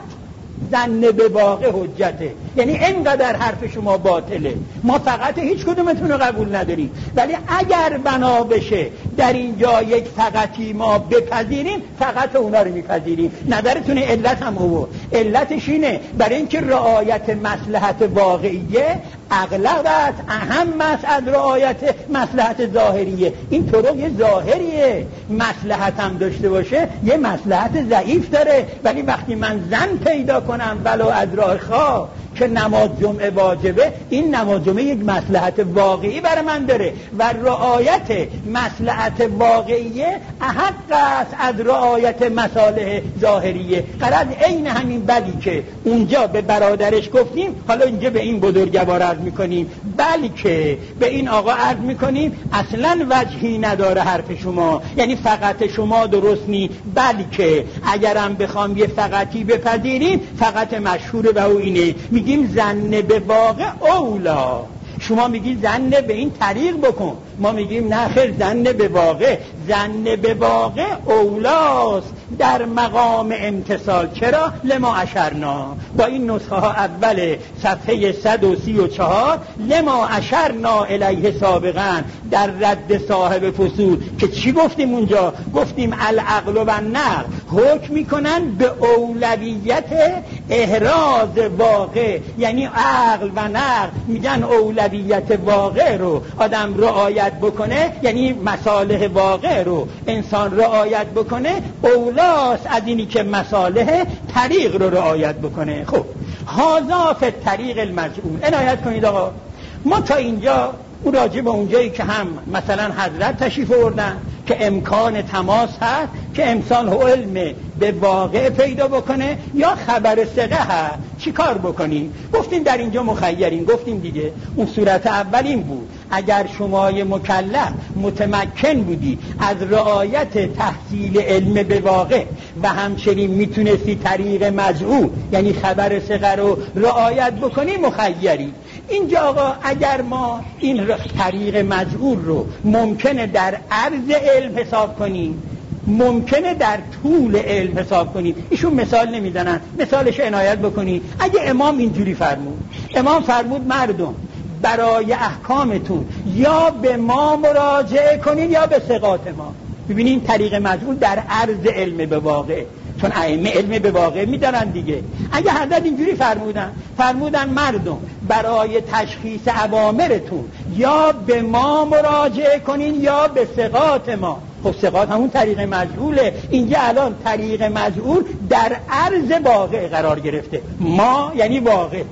ظن به واقع حجته. یعنی اینقدر حرف شما باطله، ما فقط هیچ کدومتون رو قبول نداریم، ولی اگر بنا بشه در اینجا یک فقطی ما بپذیریم، فقط اونا رو میپذیریم. نظرتونه علت هم او علتش اینه برای اینکه رعایت مصلحت واقعیه اغلبت اهم است از رعایت مصلحت ظاهریه. این طرق یه ظاهریه، مصلحت هم داشته باشه یه مصلحت ضعیف داره، ولی وقتی من زن پیدا کنم ولو از راه خواه که نماز جمعه واجبه، این نماز جمعه یک مصلحت واقعی برای من داره و رعایت مصلحت واقعیه احق است از رعایت مصالح ظاهریه. قرار عین همین بدی که اونجا به برادرش گفتیم، حالا اینجا به این بزرگوار عرض میکنیم، بلکه به این آقا عرض میکنیم اصلا وجهی نداره حرف شما، یعنی فقط شما درست نی، بلکه اگرم بخوام یه فقطی بپذیریم فقط مشهور به او اینه، میگیم ظن به واقع اولا. شما میگی ظن به این طریق بکن، ما میگیم نه خیر، ظن به واقع، ظن به واقع اولاست در مقام امتصال. چرا؟ لما اشرنا. با این نسخه ها اول صفحه صد و سی و چهار لما اشرنا الیه سابقا در رد صاحب فصول که چی گفتیم اونجا؟ گفتیم العقل و النقل حکم میکنن به اولویت احراز واقع، یعنی عقل و نقل میگن اولویت واقع رو آدم رعایت بکنه، یعنی مصالح واقع رو انسان رعایت بکنه اولاست از اینی که مصالح طریق رو رعایت بکنه. خب هذا فی الطریق المجعول. عنایت کنید آقا، ما تا اینجا اون راجع به اونجایی که هم مثلا حضرت تشریف آوردن که امکان تماس هست که انسان علم به واقع پیدا بکنه یا خبر ثقه هست، چی کار بکنیم؟ گفتیم در اینجا مخیرین. گفتیم دیگه اون صورت اول این بود اگر شمای مکلف متمکن بودی از رعایت تحصیل علم به واقع و همچنین میتونستی طریق مجعول یعنی خبر ثقه رو رعایت بکنی، مخیری. اینجا آقا اگر ما این طریق مجعول رو ممکنه در عرض علم حساب کنیم، ممکنه در طول علم حساب کنیم. ایشون مثال نمیزنن، مثالش عنایت بکنید. اگه امام اینجوری فرمود، امام فرمود مردم برای احکامتون یا به ما مراجعه کنین یا به ثقات ما. ببینین طریق مجعول در عرض علم به واقع، چون ائمه علم به واقع میدارن دیگه. اگه حضرت اینجوری فرمودن فرمودن مردم برای تشخیص اوامرتون یا به ما مراجعه کنین یا به ثقات ما. خب ثقات همون طریق مجعوله. اینجا الان طریق مجعول در عرض واقع قرار گرفته، ما یعنی واقع.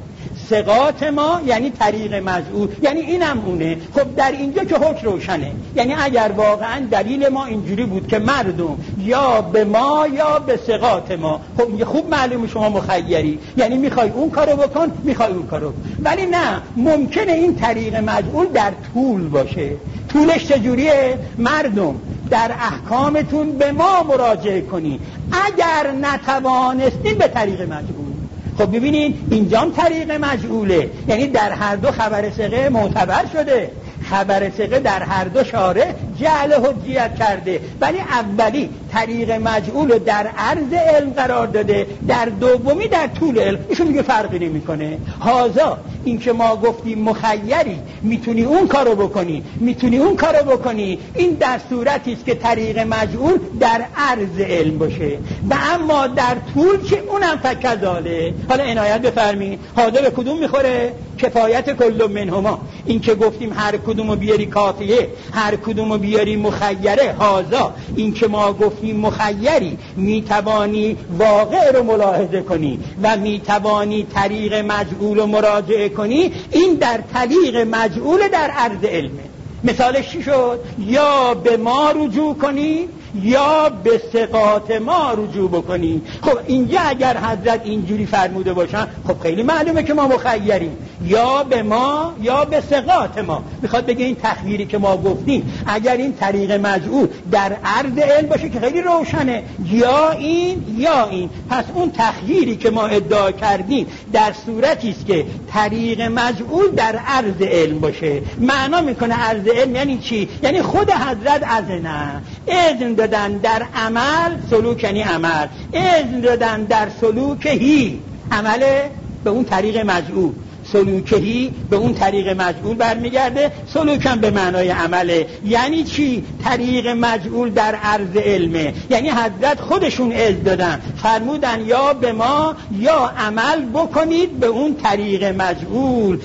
ثقات ما یعنی طریق مجعول، یعنی اینم اونه. خب در اینجا که حکم روشنه، یعنی اگر واقعا دلیل ما اینجوری بود که مردم یا به ما یا به ثقات ما، خب خوب معلومه شما مخیری، یعنی میخوای اون کارو بکن میخوای اون کارو، ولی نه ممکنه این طریق مجعول در طول باشه. طولش چجوریه؟ مردم در احکامتون به ما مراجعه کنی اگر نتوانستین به طریق مجعول. خب ببینین اینجام طریق مجعوله، یعنی در هر دو خبر ثقه معتبر شده، خبر ثقه در هر دو شارع جعل حجیت کرده، ولی اولی طریق مجعول در عرض علم قرار داده، در دومی در طول علم. ایشون میگه فرقی نمیکنه. هازا این که ما گفتیم مخیری، میتونی اون کارو بکنی میتونی اون کارو بکنی، این در صورتی است که طریق مجعول در عرض علم باشه، و اما در طول که اونم فکذاله. حالا عنایت بفرمایید هازا به کدوم میخوره؟ کفایت کل منهما. این که گفتیم هر کدومو بیاری کافیه، هر کدومو بیاری مخیره. هازا این که ما گفتیم مخیری، میتوانی واقع رو ملاحظه کنی و میتوانی طریق مجعول رو مراجعه کنی، این در طریق مجعول در عرض علمه. مثالش چی شد؟ یا به ما رجوع کنی یا به ثقات ما رجوع بکنی. خب اینجا اگر حضرت اینجوری فرموده باشن، خب خیلی معلومه که ما مخیریم، یا به ما یا به ثقات ما. میخواد بگه این تخییری که ما گفتیم اگر این طریق مجعول در عرض علم باشه که خیلی روشنه، یا این یا این. پس اون تخییری که ما ادعا کردیم در صورتی است که طریق مجعول در عرض علم باشه. معنا میکنه عرض علم یعنی چی؟ یعنی خود حضرت اذن اذن دادن در عمل، سلوک یعنی عمل، اذن دادن در سلوکهی، عمل به اون طریق مجعول، سلوکهی به اون طریق مجعول برمیگرده، سلوکم به معنای عمله. یعنی چی؟ طریق مجعول در عرض علمه، یعنی حضرت خودشون اذن دادن، فرمودن یا به ما یا عمل بکنید به اون طریق مجعول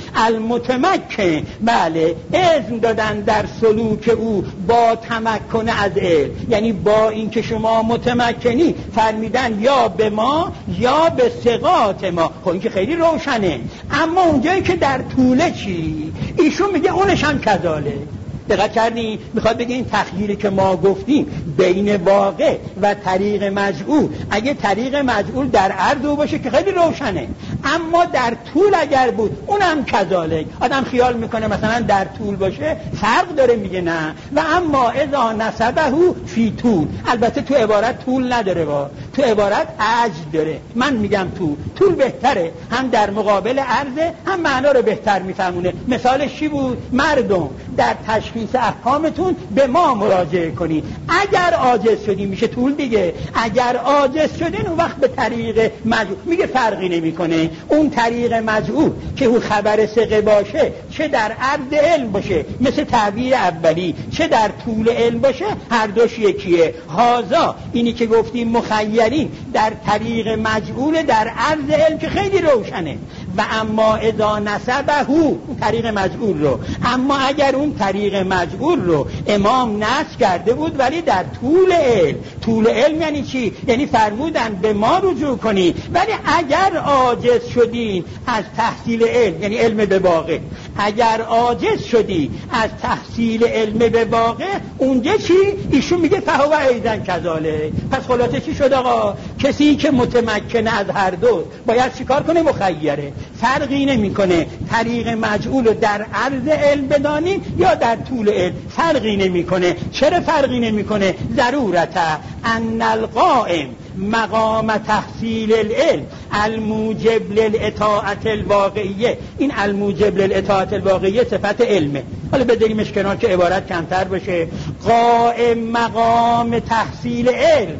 المتمکن. بله، اذن دادن در سلوک او با تمکن از علم، یعنی با اینکه شما متمکنی، فرمیدن یا به ما یا به ثقات ما. خب این که خیلی روشنه. اما اونجایی که در طوله چی؟ ایشون میگه اونش هم کذاله. دقت کردین؟ میخواد بگه این تخییری که ما گفتیم بین واقع و طریق مجعول، اگه طریق مجعول در عرض باشه که خیلی روشنه، اما در طول اگر بود اونم کذالک. آدم خیال میکنه مثلا در طول باشه فرق داره، میگه نه. و اما اذا نسبه فی طول، البته تو عبارت طول نداره، با تو عبارت عجز داره. من میگم طول طول بهتره، هم در مقابل عرضه هم معنا رو بهتر میفهمونه. مثالش چی بود؟ مردم در تشخیص احکامتون به ما مراجعه کنی، اگر عاجز شدی میشه طول دیگه، اگر عاجز شدین اون وقت به طریق مجعول. میگه فرقی نمیکنه اون طریق مجعول که اون خبر ثقه باشه، چه در عرض علم باشه مثل تعبیر اولی، چه در طول علم باشه، هر دوش یکیه. هازا اینی که گفتیم مخیرین در طریق مجعول در عرض علم که خیلی روشنه. و اما اذا نسبه اون طریق مجعول رو، اما اگر اون طریق مجعول رو امام نصب کرده بود ولی در طول علم. طول علم یعنی چی؟ یعنی فرمودن به ما رجوع کنی، ولی اگر عاجز شدین از تحصیل علم، یعنی علم به واقع، اگر عاجز شدی از تحصیل علم به واقع، اونجا چی؟ ایشون میگه فهو ایضا کذالک. پس خلاصه چی شد آقا؟ کسی که متمکن از هر دو باید چیکار کنه؟ مخیره. فرقی نمیکنه طریق مجعول رو در عرض علم بدانیم یا در طول علم، فرقی نمیکنه. چرا فرقی نمیکنه؟ ضرورت ان القائم مقام تحصیل العلم الموجب للاطاعت الواقعیه. این الموجب للاطاعت الواقعیه صفت علمه. حالا بذاریمش کنار که عبارت کمتر بشه. قائم مقام تحصیل علم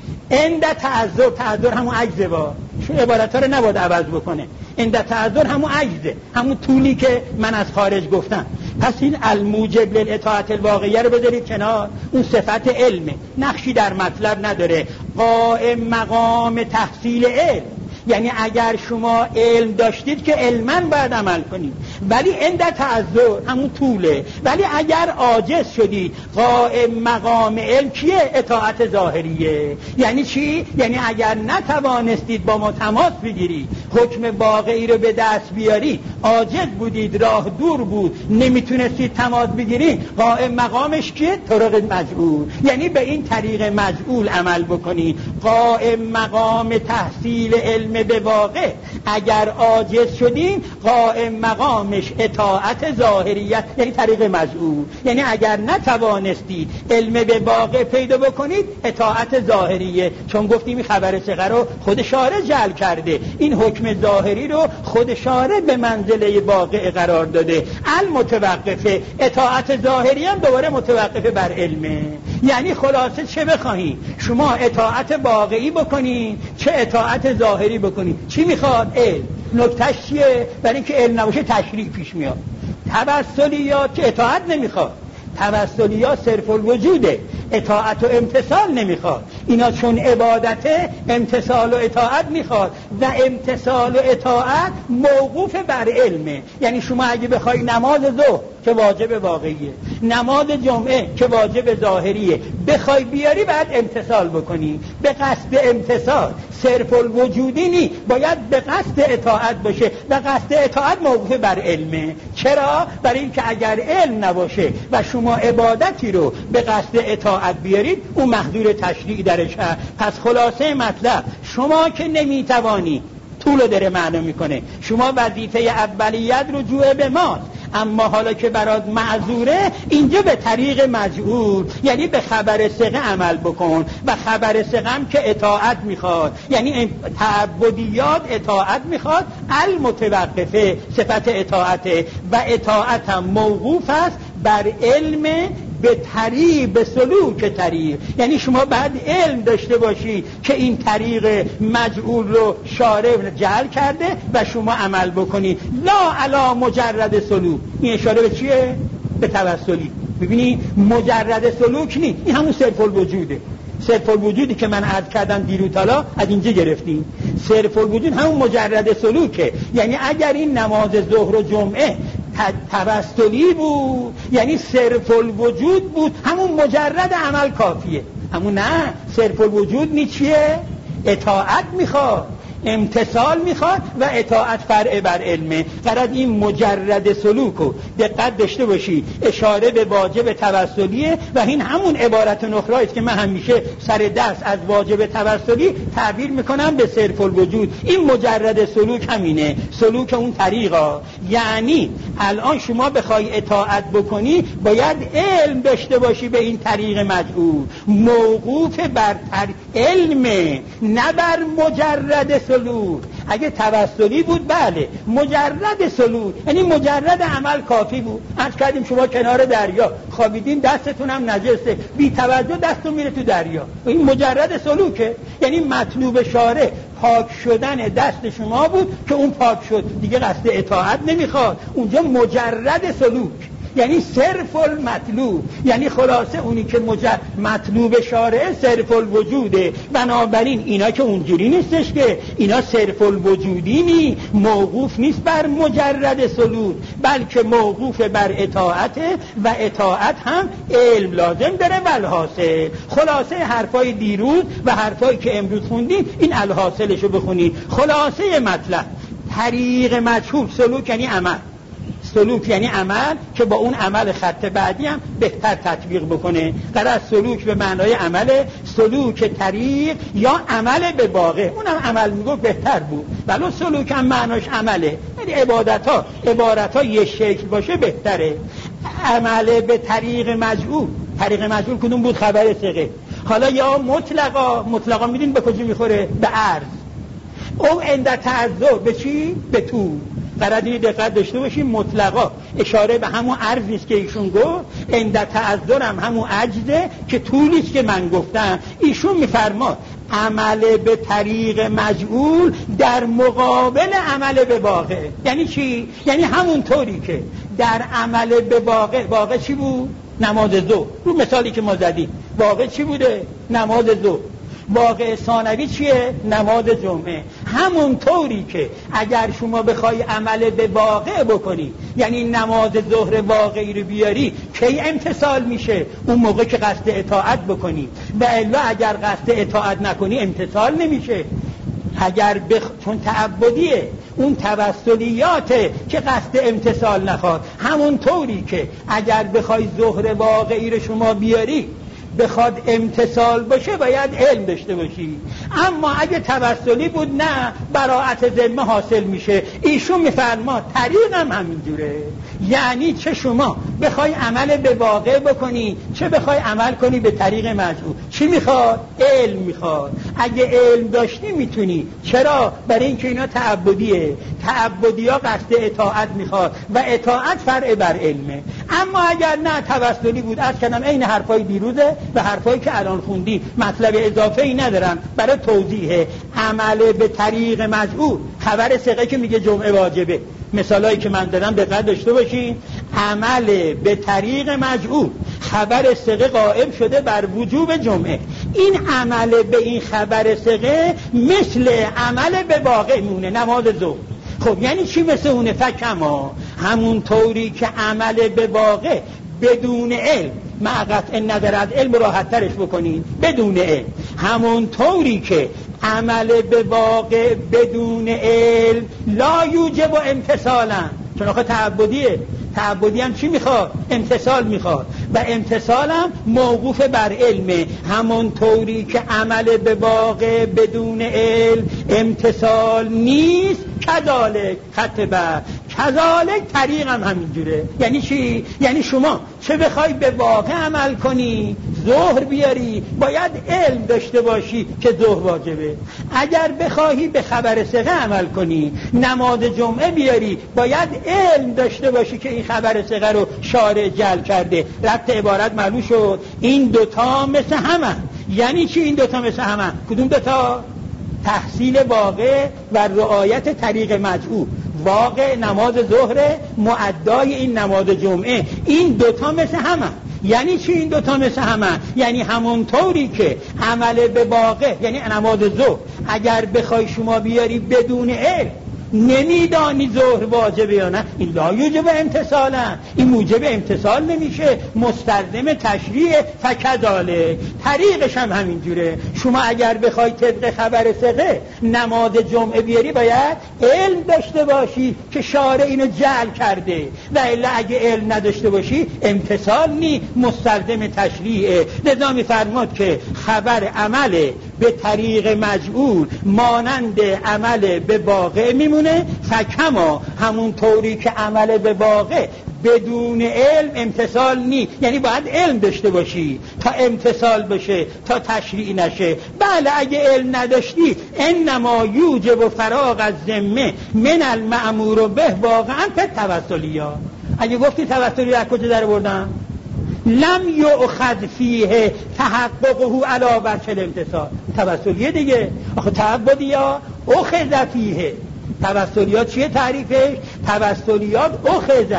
عند تعذر، تعذر همون عجزه، با چون عبارت ها رو نباید عوض بکنه. عند تعذر همون عجزه، همون طولی که من از خارج گفتم. پس این الموجب للاطاعت الواقعیه رو بذارید کنار، اون صفت علمه، نقشی در مطلب نداره. قائم مقام تحصیل علم یعنی اگر شما علم داشتید که علماً باید عمل کنید، ولی عند تعذر همون طوله. ولی اگر عاجز شدی قائم مقام علم کیه؟ اطاعت ظاهریه. یعنی چی؟ یعنی اگر نتوانستید با ما تماس بگیری حکم واقعی رو به دست بیاری، عاجز بودید، راه دور بود، نمیتونستید تماس بگیری، قائم مقامش کیه؟ طرق مجعول. یعنی به این طریق مجعول عمل بکنی. قائم مقام تحصیل علم به واقع اگر عاجز شدین قائم مقامش اطاعت ظاهریت، یعنی طریق مجعول. یعنی اگر نتوانستید علم به واقع پیدا بکنید اطاعت ظاهریه، چون گفتیم خبر ثقه رو خود شارع جعل کرده، این حکم ظاهری رو خود شارع به منزله واقع قرار داده. المتوقفه اطاعت ظاهری هم دوباره متوقفه بر علمه. یعنی خلاصه چه بخواهی؟ شما اطاعت واقعی بکنین چه اطاعت ظاهری بکنین. چی میخواد؟ علم. نکتهش چیه؟ برای اینکه علم نباشه تشریع پیش میاد. توسلیات که اطاعت نمیخواد، توسلیات صرف الوجوده، اطاعت و امتثال نمیخواد. اینا چون عبادته امتثال و اطاعت میخواد و امتثال و اطاعت موقوف بر علمه. یعنی شما اگه بخوای نماز ظهر که واجب واقعیه، نماز جمعه که واجب ظاهریه بخوای بیاری بعد امتثال بکنی. به قصد امتثال صرف الوجودی نی، باید به قصد اطاعت باشه و قصد اطاعت موقوف بر علمه. چرا؟ برای اینکه اگر علم نباشه و شما عبادتی رو به قصد اطاعت بیارید اون محظور تشریع درش هست. پس خلاصه مطلب شما که نمیتوانی، طول داره معنا میکنه، شما وظیفه اولیت رجوع به ماست، اما حالا که برات معذوره اینجا به طریق مجعول، یعنی به خبر ثقه عمل بکن و خبر ثقه هم که اطاعت میخواد، یعنی تعبدیات اطاعت میخواد. المتوقفه صفت اطاعته و اطاعت هم موقوف است بر علم به طریق، به سلوک طریق. یعنی شما باید علم داشته باشی که این طریق مجعول رو شارع جعل کرده و شما عمل بکنی. لا علا مجرد سلوک. این اشاره به چیه؟ به توسلی. ببینی مجرد سلوک نی، این همون صرف الوجوده. صرف الوجودی که من عرض کردم دیروتالا از اینجا گرفتیم. صرف الوجود همون مجرد سلوکه. یعنی اگر این نماز ظهر و جمعه توسلی بود یعنی صرف الوجود بود، همون مجرد عمل کافیه. همون نه، صرف الوجود نی چیه؟ اطاعت میخواد، امتثال میخواد و اطاعت فرع بر علمه. قرار این مجرد سلوکو دقت داشته باشی، اشاره به واجب توسلیه و این همون عبارت نخرایی است که من همیشه سر دست از واجب توسلی تعبیر میکنم به صرف الوجود. این مجرد سلوک همینه، سلوک اون طریقا. یعنی الان شما بخوای اطاعت بکنی باید علم داشته باشی به این طریق مجعول، موقوف بر علمه نه بر مجرد سلوک. اگه توسلی بود بله، مجرد سلوک یعنی مجرد عمل کافی بود. عرض کردیم شما کنار دریا خوابیدین دستتون هم نجسه، بی توجه دستتون میره تو دریا، این مجرد سلوکه. یعنی مطلوب شارع پاک شدن دست شما بود که اون پاک شد، دیگه قصد اطاعت نمیخواد، اونجا مجرد سلوک یعنی صرف المطلوب. یعنی خلاصه اونی که مجرد مطلوب شارع صرف الوجوده. بنابراین اینا که اونجوری نیستش که اینا صرف الوجودی نی، موقوف نیست بر مجرد سلوک بلکه موقوف بر اطاعته و اطاعت هم علم لازم داره و الحاصل. خلاصه حرفای دیروز و حرفایی که امروز خوندیم این الحاصلشو بخونید. خلاصه مطلب طریق مجهول، سلوک یعنی عمل، سلوک یعنی عمل که با اون عمل خط بعدی هم بهتر تطبیق بکنه. در از سلوک به معنای عمل، سلوک طریق یا عمل به واقع، اونم عمل میگو بهتر بود، ولی سلوک هم معناش عمله، یعنی عبادت ها عبارت ها یه شکل باشه بهتره. عمل به طریق مجعول، طریق مجعول کدوم بود؟ خبر ثقه. حالا یا مطلقا، مطلقا میدین به کجا میخوره؟ به عرض. او عند تعذر به چی؟ به طول. قرار این دقت داشته باشیم مطلقا اشاره به همون عرضی است که ایشون گفت، عند تعذر هم همون عجزه که طولی است که من گفتم. ایشون میفرماد عمل به طریق مجعول در مقابل عمل به واقع. یعنی چی؟ یعنی همون طوری که در عمل به واقع، واقع چی بود؟ نماز ظهر. رو مثالی که ما زدیم واقع چی بوده؟ نماز ظهر. واقع ثانوی چیه؟ نماز جمعه. همون طوری که اگر شما بخوای عمل به واقع بکنی، یعنی نماز ظهر واقعی رو بیاری، کی امتثال میشه؟ اون موقع که قصد اطاعت بکنی، و الا اگر قصد اطاعت نکنی امتثال نمیشه. اگر بخ... چون تعبدیه، اون توسلیاته که قصد امتثال نخواد. همون طوری که اگر بخوای ظهر واقعی رو شما بیاری بخواد امتثال باشه باید علم داشته باشی. اما اگه توسلی بود نه، براءت ذمه حاصل میشه. ایشون میفرما طریق هم همینجوره، یعنی چه شما بخوای عمل به واقع بکنی چه بخوای عمل کنی به طریق مجعول. چی میخواد؟ علم میخواد. اگه علم داشتی میتونی. چرا؟ برای اینکه اینا تعبدیه، تعبدی ها قصد اطاعت میخواد و اطاعت فرع بر علمه. اما اگر نه توسلی بود، از کنم این حرفای دیروزه و حرفایی که الان خوندی مطلب اضافه ای ندارم برای توضیح. عمل به طریق مجعول، خبر ثقه که میگه جمعه واجبه، مثالایی که من دادم دقت داشته باشین. عمل به طریق مجعول، خبر ثقه قائم شده بر وجوب جمعه. این عمل به این خبر ثقه مثل عمل به واقع مونه، نماز ظهر. خب یعنی چی مثل اونه؟ فکما همون طوری که عمل به واقع بدون علم، مع قطع ندارد علم راحت ترش بکنین، بدون علم، همون طوری که عمل به واقع بدون علم لا یوجب و امتثالا، چون آخه تعبدیه، تعبدی هم چی میخواد؟ امتثال میخواد و امتثال هم موقوف بر علمه. همون طوری که عمل به واقع بدون علم امتثال نیست، کذالک خط بر کذالک طریق هم همینجوره. یعنی چی؟ یعنی شما چه بخوای به واقع عمل کنی، ظهر بیاری، باید علم داشته باشی که ظهر واجبه. اگر بخواهی به خبر ثقه عمل کنی، نماز جمعه بیاری، باید علم داشته باشی که این خبر ثقه رو شارع جعل کرده. ربط عبارت معلوم شد. این دوتا مثل همه. یعنی چی این دوتا مثل همه؟ کدوم دوتا؟ تحصیل واقع و رعایت طریق مجعول. واقع نماز ظهر، معدای این نماز جمعه، این دوتا مثل همه. یعنی چی این دوتا مثل همه؟ یعنی همون طوری که عمل به واقع، یعنی نماز ظهر، اگر بخوای شما بیاری بدون علم، نمیدانی ظهر واجبه یا نه، این لا یوجب امتثالا، این موجب امتثال نمیشه، مستلزم تشریع. فکذالک طریقش هم همینجوره. شما اگر بخوای طبق خبر ثقه نماز جمعه بیاری، باید علم داشته باشی که شارع اینو جعل کرده، و الا اگه علم نداشته باشی امتثال نی، مستلزم تشریعه. لذا میفرماد که خبر عمل به طریق مجعول مانند عمل به واقع میمونه. فکما همون طوری که عمل به واقع بدون علم امتثال نی، یعنی باید علم داشته باشی تا امتثال بشه، تا تشریع نشه. بله اگه علم نداشتی، انما یوجب فراغ از ذمه من المأمور به، واقعا به توسلی ها. اگه گفتی توسلی را کجا در بردم؟ لم یؤخذ فیه تحققه علی وجه الامتثال. توسلیه دیگه. آخه تعبدیا اخذ فیه. توسلیات چیه تعریفش؟ توسلیات اخذ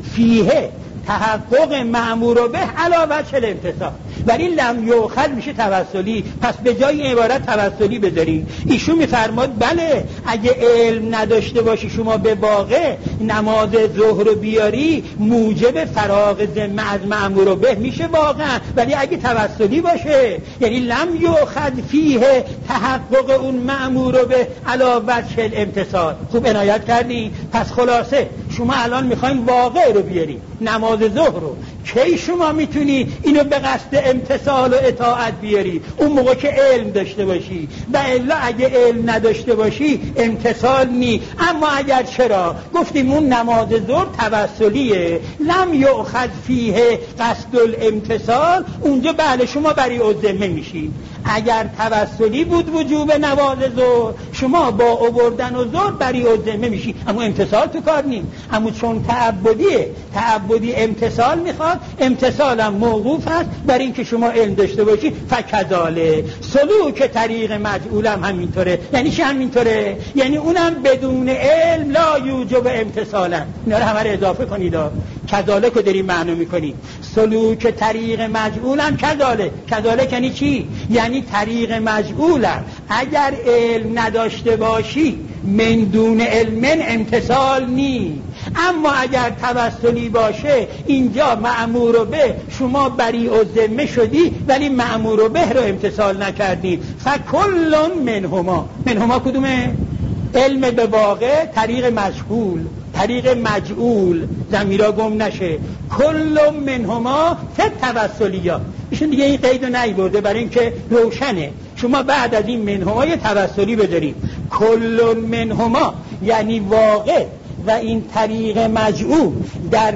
فیه تحقق مأمور به علی وجه الامتثال، ولی لم یؤخذ میشه توسلی. پس به جای عبارت توسلی بذاریم. ایشون میفرماد بله اگه علم نداشته باشی شما به واقع نماز ظهر رو بیاری، موجب فراغ ذمه از مأمور به میشه واقعا، ولی اگه توسلی باشه، یعنی لم یؤخذ فیه تحقق اون مأمور به علی وجه الامتثال. خوب عنایت کردی. پس خلاصه شما الان میخواین واقع رو بیاری، نماز ظهر رو، کی شما میتونی اینو به قصد امتثال و اطاعت بیاری؟ اون موقع که علم داشته باشی، و الا اگه علم نداشته باشی امتثال نی. اما اگر چرا گفتیم اون نماز ظهر توسلیه، لم یؤخذ فیه قصد الامتثال، اونجا بله شما بری الذمه میشی. اگر توسلی بود وجوب نماز ظهر، شما با آوردن و ظهر بری الذمه میشی، اما امتثال تو کار نیم. اما چون تعبدیه، تعبدی امتثال میخواد، امتثال هم موقوف هست بر این که شما علم داشته باشی. فکذالک سلوک طریق مجعول هم همینطوره. یعنی چی همینطوره؟ یعنی اونم بدون علم لا یوجب امتثالا. اینا رو همه رو اضافه کنید. کذالک رو داری معنی میکنی. سلوک طریق مجعول هم کذالک. کذالک یعنی چی؟ یعنی طریق مجعول هم اگر علم نداشته باشی من دون علم امتصال نی، اما اگر توسلی باشه اینجا مأمور به شما بریء الذمه شدی ولی مأمور به رو امتصال نکردی. فکل منهما، منهما کدومه؟ علم به واقع، طریق مجهول، طریق مجعول، ضمیرا گم نشه. کل منهما فی توسلیات. ایشون دیگه این قید رو نیورده برای اینکه روشنه. شما بعد از این منهما یه توسلی بذارید. کل منهما یعنی واقع و این طریق مجعول در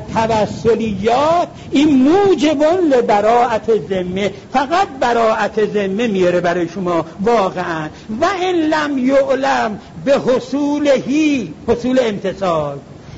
توسلیات این موجب لبراءت ذمه، فقط براءت ذمه میاره برای شما واقعا. و ان لم یعلم به حصولهی، حصول امتصال.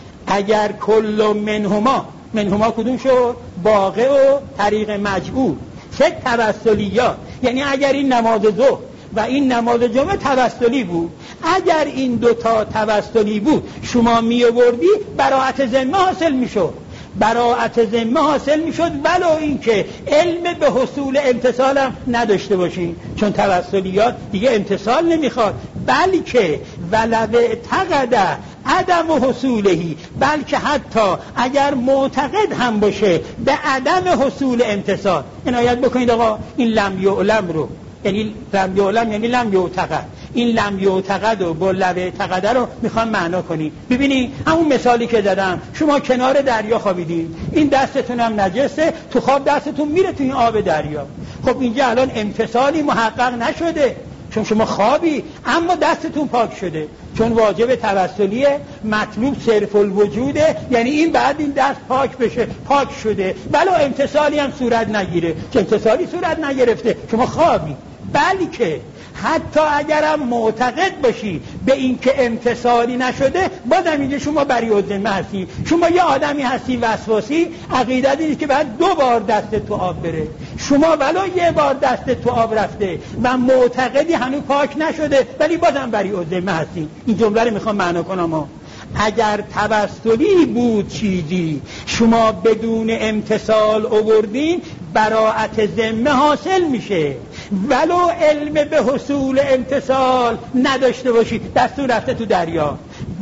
اگر کل منهما، منهما کدوم شد؟ واقع و طریق مجعول فی توسلیات، یعنی اگر این نماز ظهر و این نماز جمعه توسلی بود، اگر این دوتا توسلی بود شما می آوردی براءت ذمه حاصل می شد، براءت ذمه حاصل می شد ولو این که علم به حصول امتصال هم نداشته باشین، چون توسلیات دیگه امتصال نمی خواد. بلکه ولو اعتقد عدم حصولهی، بلکه حتی اگر معتقد هم باشه به عدم حصول امتصال. عنایت بکنید آقا این لم یعلم رو، یعنی لم یعلم یعنی لم یعتقد، این لم یعتقد و با لم اعتقد رو میخوام معنا کنی. ببینی همون مثالی که دادم، شما کنار دریا خوابیدین، این دستتون هم نجسه، تو خواب دستتون میره تو این آب دریا. خب اینجا الان امتصالی محقق نشده چون شما خوابی، اما دستتون پاک شده، چون واجب توسلی مطلوب صرف الوجوده، یعنی این بعد این دست پاک بشه، پاک شده ولو امتصالی هم صورت نگیره، چون امتصالی صورت نگرفته، شما خوابی. بلکه حتی اگرم معتقد باشی به این که امتصالی نشده، بازم اینجا شما بریء الذمه هستی. شما یه آدمی هستی وسواسی، عقیدت اینه که بعد دو بار دست تو آب بره، شما ولو یه بار دست تو آب رفته و معتقدی هنوز پاک نشده ولی بازم بریء الذمه هستی. این جمله رو میخوام معنا کنم. ما اگر توسلی بود چیزی شما بدون امتصال آوردین، براءت ذمه حاصل میشه ولو علم به حصول امتصال نداشته باشی، دستور رفته تو دریا.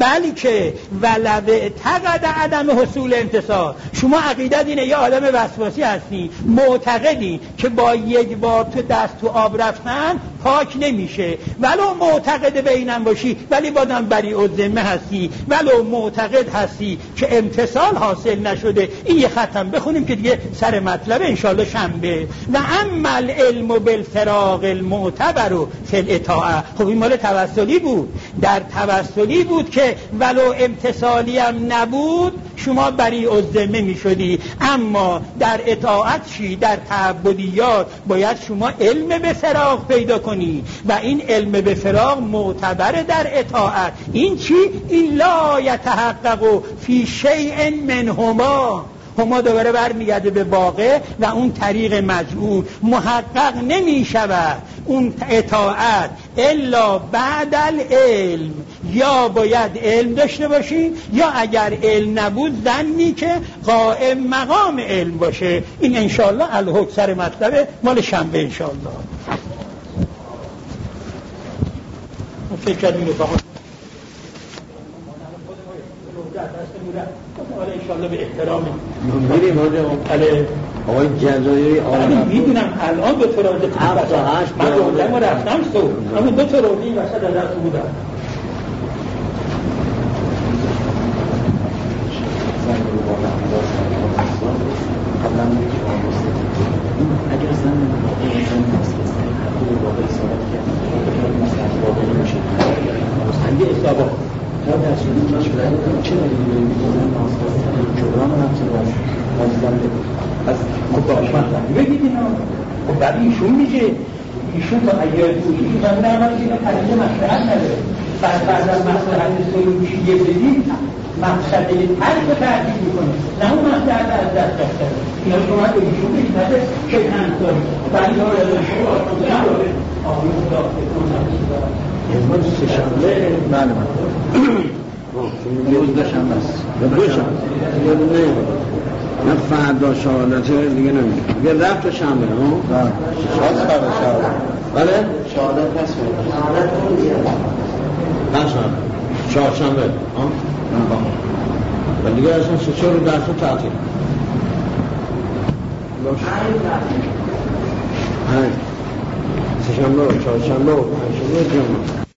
بلکه ولو اعتقد عدم حصول امتصال، شما عقیدت اینه یه آدم وسواسی هستی، معتقدی که با یک بار تو دست تو آب رفتن پاک نمیشه، ولو معتقد به اینم باشی ولی بازم بریء الذمه هستی، ولو معتقد هستی که امتصال حاصل نشده. این یه ختم بخونیم که دیگه سر مطلب انشالله شنبه. و اما العلم بالفراغ المعتبر فی الاطاعه. خب این مال توسلی بود، در توسلی بود که ولو امتصالی هم نبود شما بریء الذمه می شدی. اما در اطاعت چی؟ در تعبدیات باید شما علم به فراغ پیدا کنی و این علم به فراغ معتبر در اطاعت. این چی؟ این لا یتحقق فی شیء منهما. هما دوباره برمیگرده به واقع و اون طریق مجعول محقق نمی شود اون اطاعت الا بعد العلم. یا باید علم داشته باشی یا اگر علم نبود ظنی که قائم مقام علم باشه. این انشاءالله الحق سر مطلب مال شنبه انشاءالله. فکر کردیم رفاقات حالا انشاءالله به احترام میریم حالا آقای جزایری آقای میدونم الان دو تا راجع هفت تا هشت من روزم رفتم سو اما دو تا راجع این وسط از دست بودم. اگر اصلا واقعی صحبت کرد واقعی میشه اگه اصابه تا در سنین مشکلات چه دلیلی می‌کنن جبران نفس واسه از مداشمت بگید اینا. خب بعد ایشون میگه ایشون تا اگر ایشون من نمیدونم اینا طریق مصلحت نداره. بعد بعد از مصلحت سلوکی یه بدید مقصد ترک رو تحقیق میکنه، نه اون مصلحت از دست رفته. اینا شما به ایشون بگید نده که همطوری بعد اینا رو از شما نداره آقای خدا امروز سه‌شنبه بله من روز دوشنبه است. دوشنبه. نه فردا شهادته دیگه نمیشه. یه رفت شنبه ها؟ نه شاید فردا شهادت. بله؟ شهادت هست شهادت اون دیگه نه شهادت چهارشنبه ها؟ و دیگه اصلا سه چهار رو درس تعطیل باشه های سه شنبه و چهارشنبه و پنجشنبه جمعه